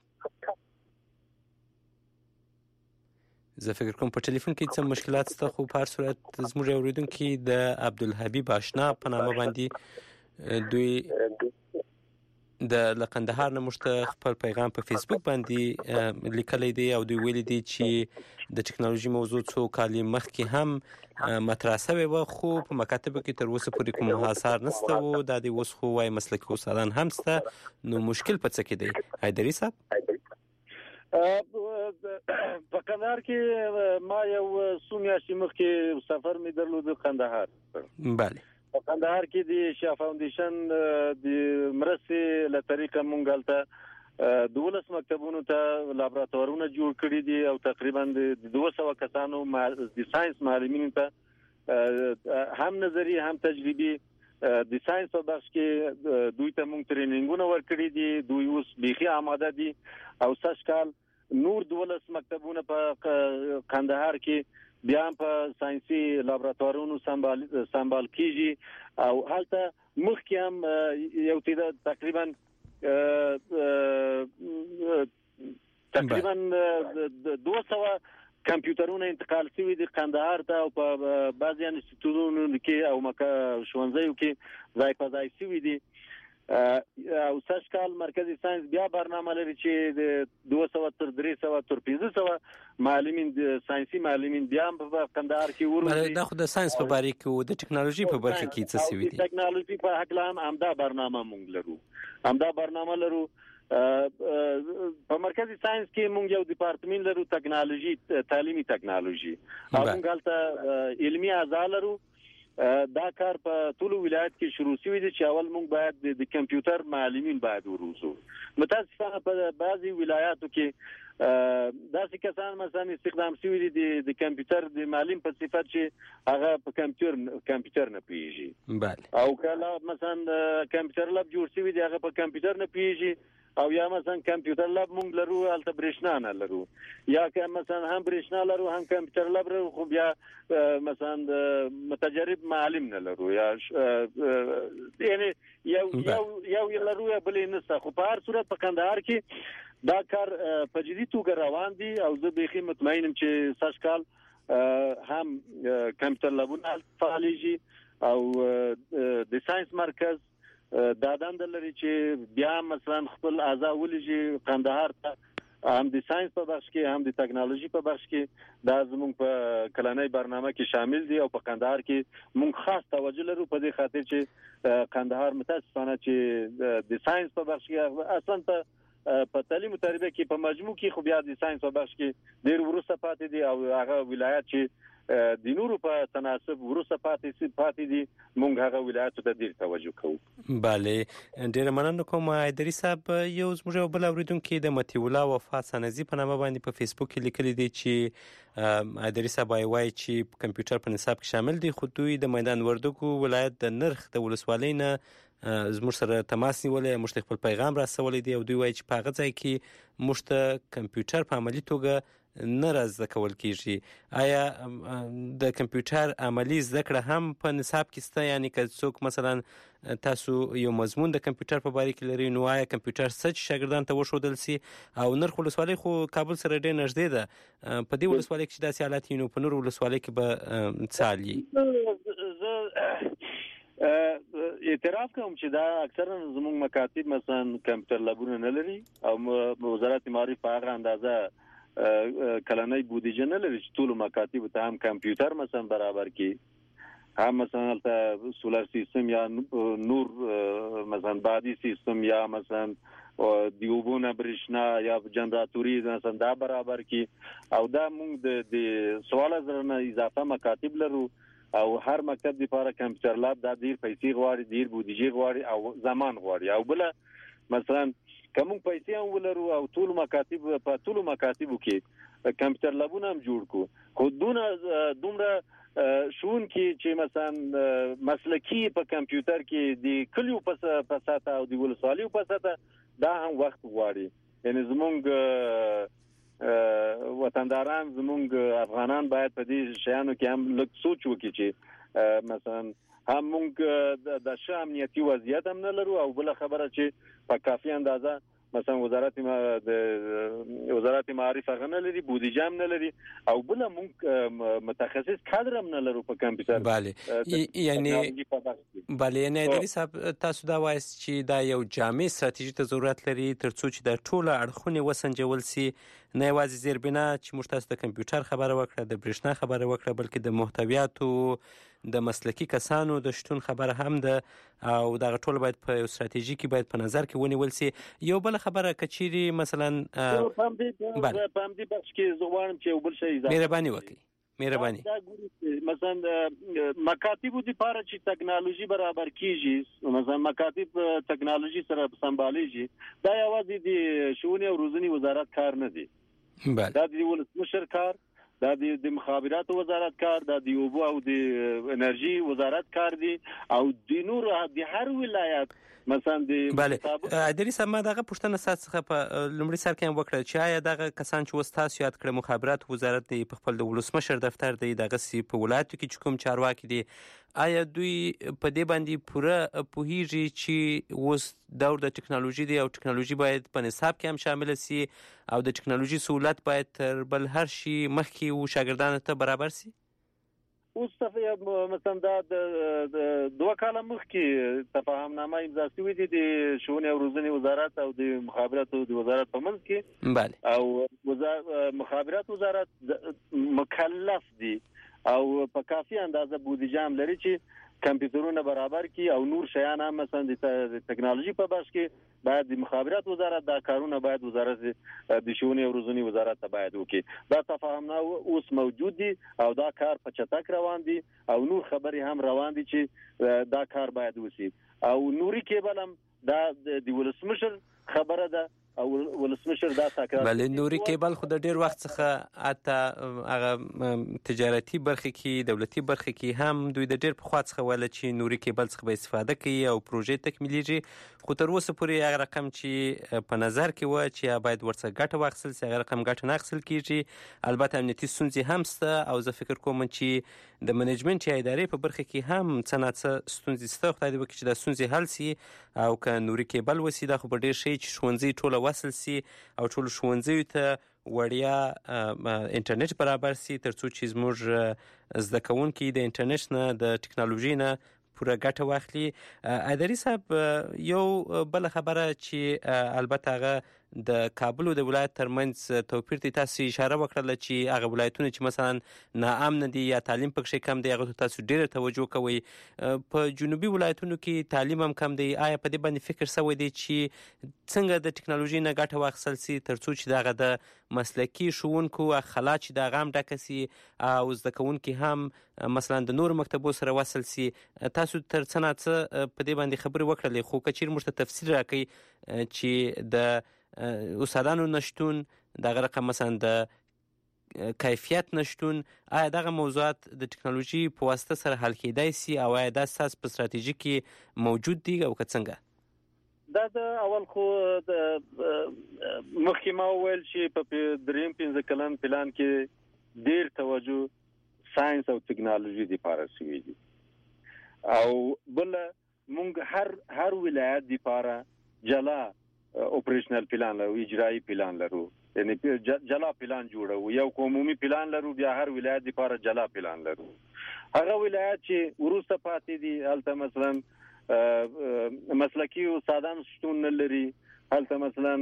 زه فکر کوم په ټلیفون کې څه مشکلات شته خو په هر صورت زموږ اوریدونکي د عبدالحبیب آشنا په نامه باندې دوی د لقندهار نه موږ خپل پیغام په فیسبوک باندې لیکلی دی او دوی ویلي دي چې د ټکنالوژي موضوع څو کالې مخکې هم مطرح شوې وه خو په مکاتبو کې تر اوسه پورې کوم حصار نشته و. دا دی اوس خو وایي مسلکي استادان هم شته، نو مشکل په څه کې دی حیدري صاحب؟ په کندهار کې ما یو څو میاشتې مخکې سفر مې درلود کندهار. بله په کندهار کې د شاه فاونډیشن د مرستې له طریقه مونږ هلته دولس مکتبونو ته لابراتوارونه جوړ کړي دي او تقریبا د دوه سوه کسانو د ساينس معلمینو ته هم نظری هم تجربي د ساينس په بخش کې دوی ته مونږ ټریننګونه ورکړي دي. دوی اوس بيخي آماده دي او سشکال نور دولس مکتبونه په کندهار کې بیا په ساينسي لابراتوارونو سمبال سمبال کیږي او هلته مخکې هم یو تیدا تقریبا تقریبا دوه سوه کمپیوټرونه انتقال شوي دي کندهار ته او په بعضي انستیتوټونو کې او مکه ښوونځیو کې ځای په ځای شوي دي. او سشکال مرکزی ساينس بیا برنامه لري چې د دوه سوه تر درې سوه تر پنځه سوه معلمین د ساينسي معلمین بیا په کندهار کې ورغلي. دا خو د ساينس په باره کې او د ټکنالوژي په برخه کې څه شوي دي؟ ټکنالوژي په حق لا هم همدا برنامه مونږ لرو همدا برنامه لرو. په مرکزی ساينس کې مونږ یو ډپارټمنټ لرو ټکنالوژي تعلیمي ټکنالوژي او مونږ هلته علمي اعضاء لرو. دا کار په ټول ولایت کې شروع شوی دی چې اول مونږ باید د کمپیوټر معلمین باید وروزو. متاسفانه په بعضي ولایاتو کې داسې کسان مثلا استخدام شوی دي د کمپیوټر د معلم په صفت چې هغه په کمپیوټر کمپیوټر نه پیږي. بله او کله مثلا کمپیوټر لاب جوړ شوی دی هغه په کمپیوټر نه پیږي او یا مثلا کمپیوټر لاب مونږ لرو البته برېښنا نه لرو یا که مثلا هم برېښنا لرو هم کمپیوټر لاب لرو خو بیا مثلا متجرب معلم نه لرو یا یعنی یو یو یو لرو یا بلې نشته. خو په هر صورت په کندهار کې دا کار په جدي توګه روان دي او زه بيخي مطمئنم چې سشکال هم کمپیوټر لابونه فعاليږي او د ساينس مرکز دا دند لري چې بیا مثلا خپل اعضاء ولېږي کندهار ته هم د ساينس په بخش کې هم د ټکنالوژي په بخش کې دا زموږ په کلنۍ برنامه کې شامل دي او په کندهار کې موږ خاص توجه لرو په دې خاطر چې کندهار متاسفانه چې د ساينس په بخش کې اصلا په په تعلیم او تربیه کې په مجموع کې خو بیا د ساينس په بخش کې ډېر ورسته پاتې دي او هغه ولایت چې د نورو په تناسب ورسته پاتې پاتې دي مونږ هغه ولایتو ته ډېر توجه کوو. بله ډېره مننه کوم حیدري صاحب. یو زموږ یو بل اوریدونکي د مطیع الله وفا سنزي په نامه باندې په فیسبوک کې لیکلي دي چې حیدري صاحب وایي چې کمپیوټر په نصاب کې شامل دي خو دوی د میدان وردګو ولایت د نرخ د ولسوالۍ نه زموږ سره تماس نیولی موږ خپل پیغام راسولی دی او دوی وایي چې په هغه ځای کې موږ ته کمپیوټر په عملي توګه نه را زده کول کیږي. آیا د کمپیوټر عملی زده کړه هم په نصاب کې شته؟ یعنی که څوک مثلا تاسو یو مضمون د کمپیوټر په باره کې لري نو آیا کمپیوټر سچ شاګردان ته وښودل سي؟ او نرخ ولسوالۍ خو کابل سره ډېر نږدې ده، په دې ولسوالۍ کې چې داسې حالات وي نو په نورو ولسوالۍ کې به څه حال وي؟ اعتراف کوم چې دا اکثرا زموږ مکاتب مثلا کمپیوټر لابونه نه لري او وزارت معارف په هغه اندازه کلنۍ بودیجه نه لري چې ټول مکاتب ته هم کمپیوټر مثلا برابر کی هم مثلا ته سولر سیستم یا نور مثلا بادي سیستم یا مثلا دیوبونه برېښنا یا جنراتوري مثلا دا برابر کی او دا موږ د سوال زرنه اضافه مکاتب لرو او هر مکتب لپاره کمپیوټر لاب دا ډیر پیسې غواړي ډیر بودیجه غواړي او زمان غواړي او بل مثلا کوم پیسې هم ولرو او ټول مکاتب په ټول مکاتبو کې کمپیوټر لابونه هم جوړ کو خو دونه دومره شون کې چې مثلا مسلکی په کمپیوټر کې د کلیو په پساته او د ولسوالیو پساته دا هم وخت غواړي یعنی زمونږ وطنداران زمونږ افغانان باید په دې شیانو کې هم لږ سوچ وکړي چې مثلا هم موږ د ښه امنیتي وضعیت هم نه لرو او بل خبره چې په کافي اندازه مثلا وزارت ما د وزارت معارف غنه لري بودیجه هم نه لري او بل موږ متخصص کادر هم نه لرو په کمپیوټر bale یعنی bale یعنی ادري صاحب تاسو دا وایي چې دا یو جامع ستراتیژي ته ضرورت لري ترڅو چې د ټوله اړخونه وسنجول سي نه یوازې زیربنا چې موږ تاسو د کمپیوټر خبره وکړه د برېښنا خبره وکړه بلکې د محتویاتو د مسلکی کسانو د شتون خبره هم ده او دا ټول باید په یو ستراتیژي کې باید په نظر کې ونیول سي یو بل خبره کچيري مثلا پام دې پام دې بخش کې زوانم چې یو بل شي مهرباني وکړئ مهرباني دا ګوري مثلا مکاتب دي لپاره چې ټکنالوژي برابر کیږي مثلا مکاتب ټکنالوژي سره سمباليږي دا یوازې د شؤون او روزنی وزارت کار نه دی دا د ولسمشر کار دا د مخابرات وزارت کار دا د اوبو او د انرژي وزارت کار دی او د نور د هر ولایت مثلا د bale ادري سم دغه پښتنه سات څخه په لومړي سر کې وکړه چې آیا دغه کسان چې وستاسو یاد کړ مخابرات وزارت دی په خپل د ولسمشر دفتر دی دغه سی په ولایتو کې کوم چارواکي دي آیا دوی په دې باندې پوره پوهیږي چې اوس دور د ټکنالوژي دی او ټکنالوژي باید په نصاب کې هم شامل سي او د ټکنالوژي سہولت باید تر بل هر شي مخکې او شاګردانو ته برابر سي اوس څه مثلا دا د دوه کاله مخکې تفاهمنامه امضا شوې دي د شؤون او روزنی وزارت او د مخابرات او د وزارت په منځ کې bale او وزارت مخابرات وزارت مکلف دي او په کافي اندازه بودیجه هم لري چې کمپیوټرونه برابر کی او نور شیان هم مثلا د ټکنالوژي په بخش کې باید د مخابرات وزارت دا کارونه باید وزارت د شؤون او روزنی وزارت ته باید وکړي دا تفاهمنامه اوس موجود دي او دا کار په چټک روان دي او نور خبري هم روان دي چې دا کار باید وشي او نوري کېبل هم دا د ولسمشر خبره ده او ولسمشر دا تاکید بل نوري کېبل خو د ډیر وخت څخه اته هغه تجارتي برخه کې دولتي برخه کې هم دوی د ډیر په خوا څخه ول چې نوري کېبل څخه به استفاده کوي او پروژې تکمیلېږي خو تر اوسه پورې هغه رقم چې په نظر کې و چې باید ورڅخه ګټه واخیستل شي هغه رقم ګټه نه اخیستل کیږي البته امنیتي ستونزې هم شته او زه فکر کوم چې د منیجمنت یا ادارې په برخه کې هم څه نه څه ستونزې شته خدای دې وکړي چې د ستونزې حل شي او که نوري کېبل وسی دا خو به ډیر شي چې ښوونځي ټوله وصل سي او ټول ښوونځیو ته وړیا انټرنیټ برابر سي ترڅو چې زموږ زده کوونکي د انټرنیټ نه د ټکنالوژي نه پوره ګټه واخلي اداري صاحب یو بل خبره چې البته هغه د کابل او د ولایت ترمنځ توپیر ته تاسو اشاره وکړه چې هغه ولایتونه چې مثلا ناامن دي یا تعلیم پکې کم دی هغه تاسو ډیره توجه کوئ په جنوبي ولایتونو کې تعلیم هم کم دی آیا په دې باندې فکر سوی دی چې څنګه د ټکنالوژي نه ګټه واخیستل سي ترڅو چې دغه د مسلکی ښوونکو خلا چې د غام ډکه سي او زده کوونکي هم مثلا د نور مکتبو سره وصل سي تاسو تر څه نه څه په دې باندې خبرې وکړلې خو کچیر موږ ته تفصیل راکړئ چې د استادانو نشټون دغه رقم مثلا د کیفیت نشټون آیا دغه موضوعات د ټکنالوژي په واسطه سره حل کېدای سي او آیا دا ساس په ستراتیژي کې موجود دي او که څنګه دا د اول خو د مخکې ما ویل چې په دریم پنځه کلن پلان کې ډیر توجه ساينس او ټکنالوژي لپاره شوی دي او بل موږ هر هر ولایت لپاره جلا اپریشنل پلان لرو اجرایی پلان لرو یعنی جلا پلان جوړو یو عمومي پلان لرو بیا هر ولایت لپاره جلا پلان لرو هغه ولایت چې ورسته پاتې دي هلته مثلا مسلکی استادان شتون لري هلته مثلا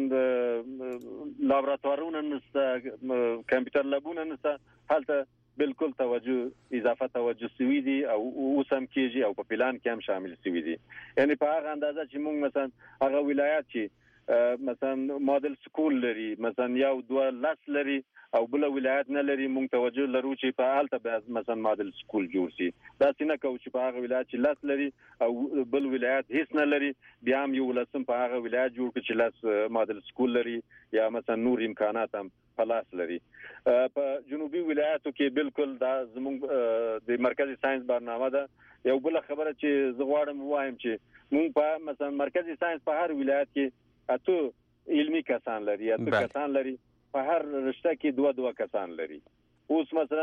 لابراتوارونه نشته کمپیوټر لابونه نشته هلته بالکل توجه اضافه توجه سوي دي او اوس هم کېږي او په پلان کې هم شامل سوي دي یعنی په هغه اندازه چې موږ مثلا هغه ولایت چې مثلا ماډل سکول لري، مثلا یو دوه لاس لري او بل ولایت نه لري، مونږ توجه لرو چې په حالت به مثلا ماډل سکول جوړ شي. دا څنګه کوي چې په هغه ولایت چې لاس لري او بل ولایت هیڅ نه لري بیا هم یو لسم په هغه ولایت جوړ کړي چې لاس ماډل سکول لري یا مثلا نور امکانات هم په لاس لري. په جنوبي ولایتو کې بالکل دا زموږ د مرکزی ساينس برنامه ده. یو بل خبره چې زه غواړم وایم چې مونږ په مثلا مرکزی ساينس په هر ولایت کې اته علمي کسان لري، اته کسان لري، په هر رشته کې دوه دوه کسان لري. اوس مثلا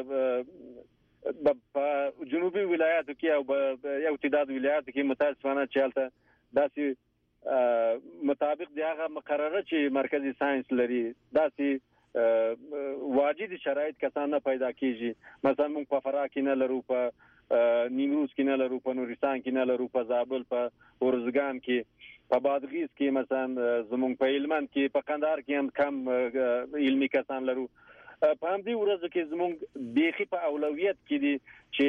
په جنوبي ولایتو کې او یو تعداد ولایتو کې متاسفانه چالتہ داسې مطابق دی هغه مقرره چې مرکزی ساينس لري داسې واجد شرایط کسان نه پیدا کیږي. مثلا موږ په فراه کې نه لرو، په نیمروز کې نه لرو، په نورستان کې نه لرو، په زابل، په اورزګان کې، په بادغیس کې، مثلا زمونږ په هلمند کې، په قندهار کې هم کم علمي کسان لرو. په همدې ورځو کې زمونږ بیخي په اولویت کې دي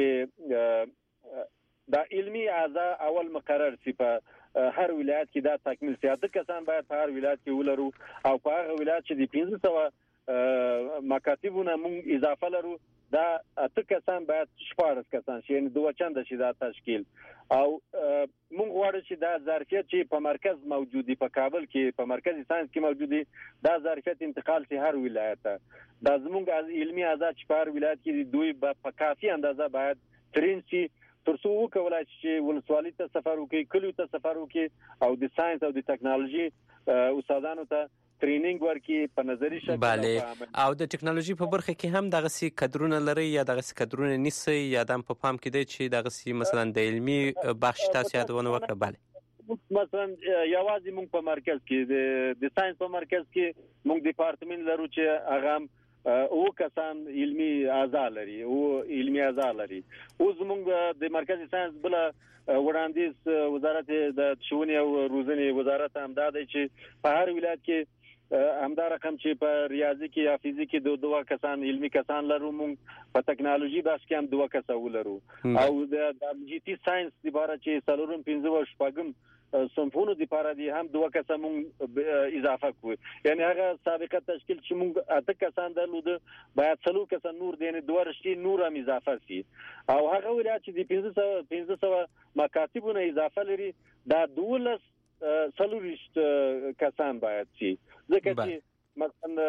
چې دا علمي اعضاء اول مقرر شي، په هر ولایت کې دا تکمیل شي. اته کسان باید په هر ولایت کې ولرو او په هغه ولایت چې د پنځه سوه مکاتبونه مونږ اضافه لرو دا اته کسان باید شپاړس کسان شي، یعنی دوه چنده شي دا تشکیل. او مونږ غواړو چې دا ظرفیت چې په مرکز موجودي، په کابل کې په مرکزی ساينس کې موجودي، دا ظرفیت انتقال شي هر ولایت ته. دا زموږ علمي اعضاء چې په هر ولایت کې دوی په کافي اندازه باید ترین شي ترڅو وکولای شي چې ولسوالۍ ته سفر وکړي، کلیو ته سفر وکړي او د ساينس او د ټکنالوژي استادانو ته ټریننګ ورکړي په نظری شکل. بله، او د ټکنالوژي په برخه کې هم دغه سي کډرونه لري یا دغه سي کډرونه نيسي یا د په پام کې دي چې دغه سي مثلا د علمي بخش تاسو یادونه وکړه. بله، مثلا یوازې موږ په مرکز کې د د ساينس په مرکز کې موږ ډپارټمنټ لرو چې هغه او کسان علمي اعضاء لري او علمي اعضاء لري. او زموږ د مرکزی ساينس بل وړاندیز وزارت د ښوونې او روزنې وزارت هم دا دی چې په هر ولایت کې همدا رقم چې په ریاضي کې یا فزیک کې دوه دوه کسان علمي کسان لرو، موږ په ټکنالوژي بخش کې هم دوه کسان ولرو. او د جی ټي ساينس لپاره چې څلورم پنځه و شپږم صنفونو لپاره دي هم دوه کسان مونږ اضافه کوو. یعنی هغه سابقه تشکیل چې مونږ اته کسان درلود باید څلور کسان نور دي، یعنی دوه رشتې نور هم اضافه شي. او هغه ولایت چې د پنځه سوه پنځه سوه مکاتبونه اضافه لري دا دولس څلورشت کسان باید شي، ځکه چې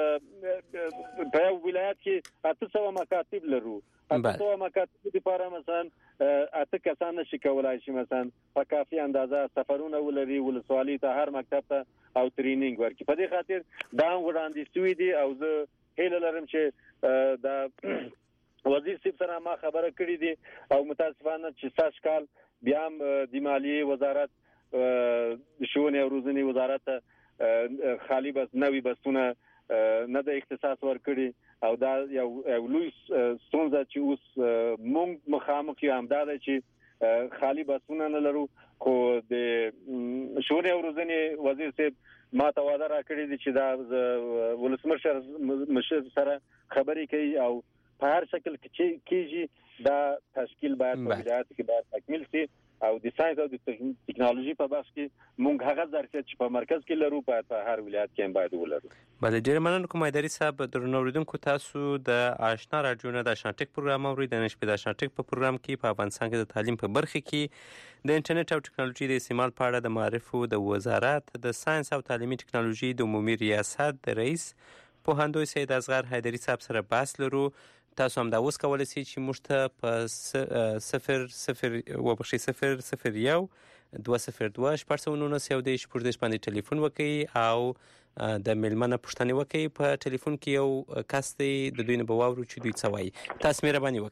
مثلا په یو ولایت کې اته سوه مکاتب لرو، اته سوه مکاتب لپاره مثلا اته کسان نشي کولای شي مثلا په کافي اندازه سفرونه ولري ولسوالۍ ته هر مکتب ته او ټریننګ ورکړي. په دې خاطر دا وړاندې شوی دی او زه هیله لرم چې دا وزیر صاحب سره ما خبره کړې دي او متاسفانه چې ساش کال بیا هم د مالیې وزارت د ښوونې او روزنې وزارت خالی بس نوي بسونه نه د اختصاص ورکړي او دا یو لوی ستونزه چې اوس مونږ مخامخ یو هم دا ده چې خالی بسونه نه لرو. خو د ښوونې او روزنې وزیر صاحب ما ته وعده راکړې دي چې دا ولسمشر مشر سره خبرې کوي او په هر شکل کې کېږي دا تشکیل باید په ولایت کې باید تکمیل شي او د ساينس او د ټکنالوژي په بخش کې مونږ هغه ظرفیت چې په مرکز کې لرو باید په هر ولایت کې هم باید ولرو. بله، ډېر مننه کوم اداري صاحب. درنو اوریدونکو، تاسو د آشنا راډیو نه د آشنا ټک پروګرام اورئ. د نن شپې د آشنا ټک په پروګرام کې په افغانستان کې د تعلیم په برخه کې د انټرنیټ او ټکنالوژي د استعمال په اړه د معارفو د وزارت د ساينس او تعلیمي ټکنالوژي د عمومي ریاست د رئیس پوهاندوی سید اصغر حیدري صاحب سره بحث لرو. تاسو هم دا اوس کولی شئ چې موږ ته په صفر صفر وبخښئ صفر صفر یو دوه صفر دوه شپږ سوه نولس یو دېرش شپږدېرش باندې ټلیفون وکړئ او د میلمنه پوښتنې وکړئ. په ټلیفون کې یو کس دی، د دوی نه به واورو چې دوی څه وایي. تاسو مهرباني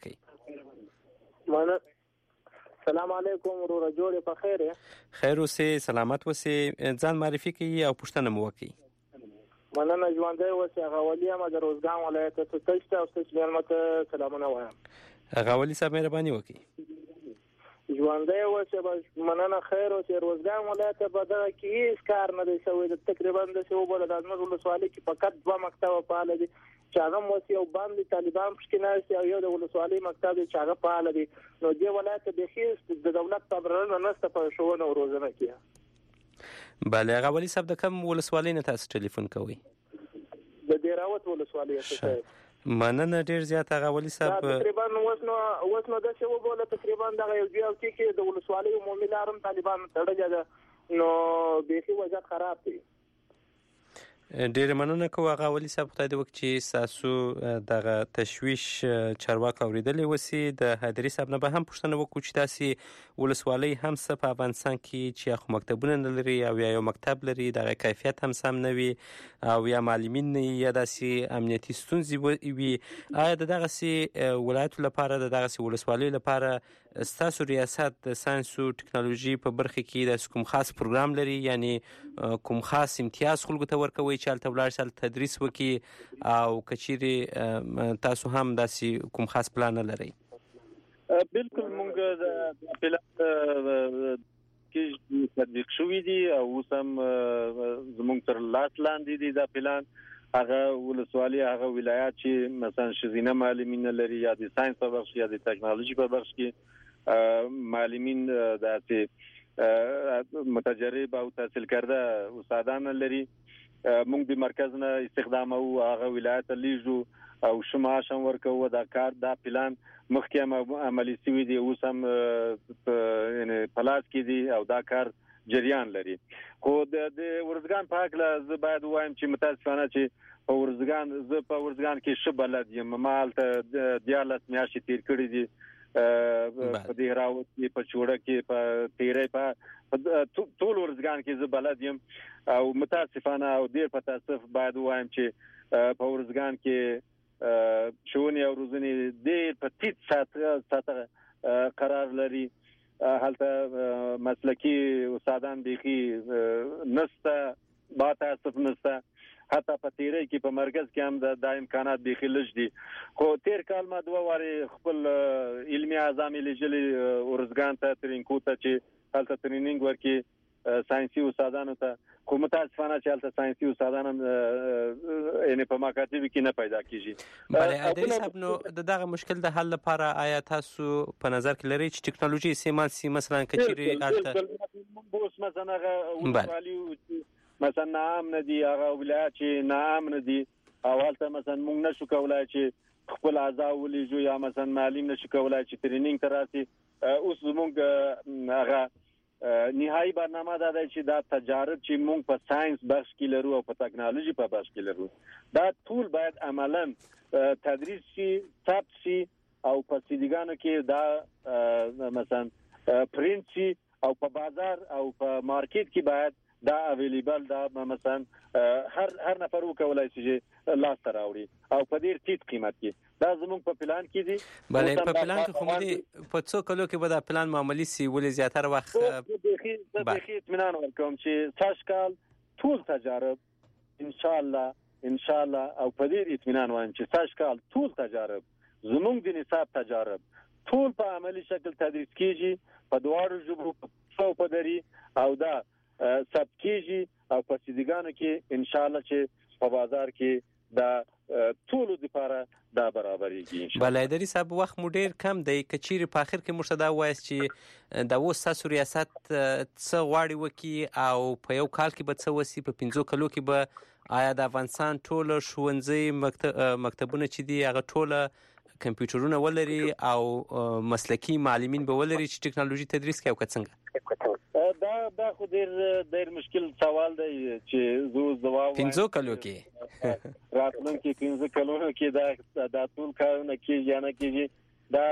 وکړئ. سلام علیکم وروره، جوړې په خیر یې؟ خیر اوسې، سلامت اوسې. ځان معرفي کړئ او پوښتنه مو وکړئ. مننه، ژوندی اوسې. هغه ولي یم د روزګان ولایت ته تشته او ستاسو مېلمه ته سلامونه وایم. هغه ولي صاحب مهرباني وکړئ. ژوندی اوسې، مننه. خیر اوسې. روزګان ولایت په دغه کې هېڅ کار نه دی شوی. تقریبا داسې وبوله د زموږ ولسوالۍ کې فقط دوه مکتبه فعاله دي چې هغه هم اوس یو بند طالبان پکې ناست دي او یو د ولسوالۍ مکتب دی چې هغه فعاله دي. نو دې ولایت ته بیخي د دولت پاملرنه نشته په ښوونه او روزنه کې. بله هغه ولي صاحب د کوم ولسوالۍ نه تاسو ټلیفون کوئ؟ د دیراوت ولسوالۍ څخه. مننه ډیر زیات هغه ولي صاحب. تقریبا اوس نو اوس نو د څه وبوله تقریبا دغه یو ځای کې د ولسوالۍ عمومي لارم طالبان تړلې ده نو بیخي وضعیت خراب دی. ډیر مننه کوم هغه ولي صاحب خدای دې وکړي چې تاسو دغه تشویش چارواکو اوریدلې وسی. د حیدري صاحب نه به هم پوښتنه وکړو چې تاسو ولسوالۍ هم څه په افغانستان کې چې خو مکتبونه نه لري او یا یو مکتب لري دغه کیفیت هم سم نه وي او یا معلمین نه یا داسې امنیتي ستونزې وي، آیا د دغسې ولایتو لپاره د دغسې ولسوالیو لپاره ستاسو ریاست د ساینس او ټکنالوژي په برخه کې د کوم خاص پروګرام لري، یعنی کوم خاص امتیاز خلکو ته ورکوي چې هلته ولاړ شي هلته تدریس وکړي، او که چیرې تاسو هم داسې کوم خاص پلان نه لرئ؟ بالکل موږ د پلان کې تطبیق شوي دي او اوس هم زموږ تر لاس لاندې دي دا پلان. هغه ولسوالي هغه ولایات چې مثلا ښځینه معلمین لري یا د ساینس په برخه یا د ټکنالوژي په برخه کې معلمین داسې متجرب او تحصیل کرده استادان لري، موږ د مرکز نه استخدام او هغه ولایت لیږو او شماش هم ورکوو. دا کار دا پلان مخکې هم عملي شوی دی، اوس هم یعنی پلاس کې دي او دا کار جریان لري. خو د ورزګان په هکله زه باید ووایم چې متاسفانه چې په ورزګان زه په ورزګان کې ښه بلد یم. ما هلته دیارلس میاشتې تیر کړي دي په دهراوت کې، په چوړه کې، په تیری، په ټول ورزګان کې زه بلد یم او متاسفانه او ډېر په تاسف باید ووایم چې په ورزګان کې ښوونې او روزنې ډېر په ټیټ سطح قرار لري. هلته مسلکی استادان بیخي نسته، با تاسف نسته، حتی په تیری کې په مرکز کې هم دا امکانات بیخي لږ دي. خو تیر کال ما دوه وارې خپل علمي اعضامې لیږلي ورزګان ته، ترینکو ته، چې هلته ټرینینګ ورکړي ساینسي استادانو ته. خو متاسفانه چې هلته ساینسي استادان هم یعنې په مکاتبو کې نه پیدا کیږي. بله حیدري صاحب، نو د دغه مشکل د حل لپاره آیا تاسو په نظر کې لرئ چې ټکنالوژي استعمال سي؟ مثلا که چیرې هلته اوس مثلا هغه ولسوالي مثلا ناامنه دي، هغه ولایت چې ناامنه دي او هلته مثلا موږ نشو کولای چې خپل اعضا ولیږو یا مثلا معلم نشو کولای چې ټرینینګ ته راسي. اوس زموږ هغه نهایی برنامه دا دی چې دا تجارب چې موږ په ساينس بخش کې لرو او په ټکنالوژي په بخش کې لرو، دا ټول باید عملاً تدریس شي، ثبت شي او په سیدیګانو کې دا مثلا پرینټ شي او په بازار او په مارکیټ کې باید دا اویلیبل دا مثلا هر هر نفر وکولای شي چې لاس ته راوړي او په ډیر ټیټ قیمت کې. دا زموږ په پلان کې دي. بله په پلان کې خو مې په څو کلو کې به دا پلان معمولی سي، ولې زیاتره وخت زه بیخي اطمینان ورکوم چې سږ کال ټول تجارب انشاءالله انشاءالله او په ډیر اطمینان وایم چې سږ کال ټول تجارب زموږ د نصاب تجارب ټول په عملی شکل تدریس کیږي په دواړو ژبو په په دری او دا ثبت کیږي او په سیدیګانو کې ان شاء الله چې په بازار کې دا ټول د لپاره دا برابرېږي. بله حیدري صاحب، وخت مو ډیر کم دی، که چیرې په اخر کې موږ دا وایاست چې دا اوس تاسو ریاست څه غواړي وکړي او په یو کال کې به څه وسي، په پنځو کلو کې به آیا د افغانستان ټول ښوونځي مکتب مکتبونه چې دي هغه ټوله کمپیوټرونه ولري او مسلکي معلمین به ولري چې ټکنالوژي تدریس کوي او که څنګه؟ دا دا خو ډیر ډیر مشکل سوال دی چې زه ځواب پنځو کلو کې راتلونکي پنځو کلو کې دا دا ټول کارونه کېږي یا نه کېږي. دا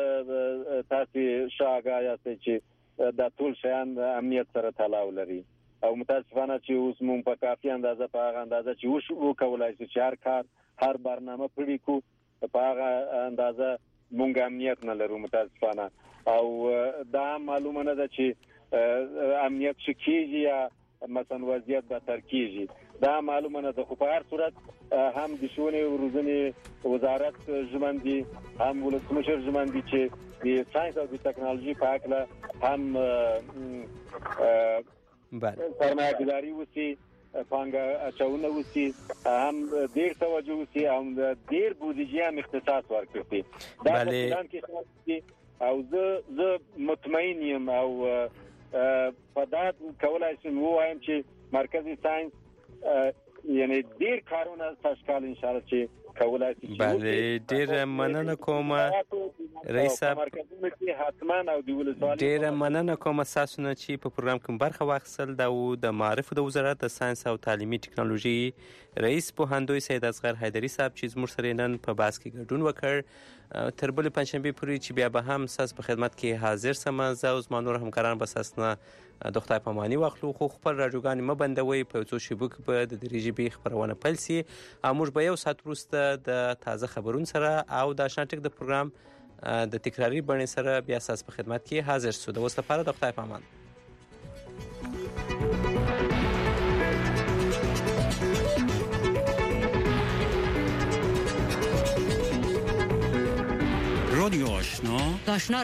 د تاسو شاګا یاست چې دا ټول شیان امنیت سره تړاو لري او متاسفانه چې اوس مونږ په کافي اندازه په هغه اندازه چې اوس وکولای شو چې هر کار هر برنامه پړې کو په هغه اندازه مونږ امنیت نه لرو متاسفانه. او دا معلومه نه ده چې امنیت شکیږي یا مثلا وضعیت به تر کیږي، دا معلومه نه ده. خو په هر صورت هم د ښوونې او روزنې وزارت ژمن دي، هم ولسمشر ژمن دي چې د ساینس او د ټکنالوژي په هکله هم سرمایه ګذاري وشي، پانګه اچونه وشي، هم ډیر توجه وشي، هم ډیر بودیجه هم اختصاص ورکړي. دا په پلان کې او زه زه مطمئن یم او په دا کولای شم وایم چې مرکزی ساينس یعنی ډیر کارونه تاسو کال ان شاء الله چې کولای شي. بله ډیر مننه کوم رئیس صاحب، حتما او دی ولسوالۍ ډیر مننه کوم تاسو نه چې په پروګرام کې برخه واخیستل. دا د معارف د وزارت د ساينس او تعلیمي ټکنالوژي رئیس پوهندوی سید اصغر حیدری صاحب چې زموږ سره نن په بحث کې ګډون وکړ. تر بل پنځشنبه پورې چې بیا به هم ساس په خدمت کې حاضر سم. زه او زما نور همکاران به ساس نه د خدای په مانی واخلو. خو خپل راډیوګان م بندوي، په څو شیبو کې به د دری جی بي خبرونه پیل سي. موږ به یو ساعت وروسته د تازه خبرونو سره او د آشنا ټک د پروګرام د تکراری بڼې سره بیا ساس په خدمت کې حاضر سو. د اوس لپاره د خدای په امان. رادیو آشنا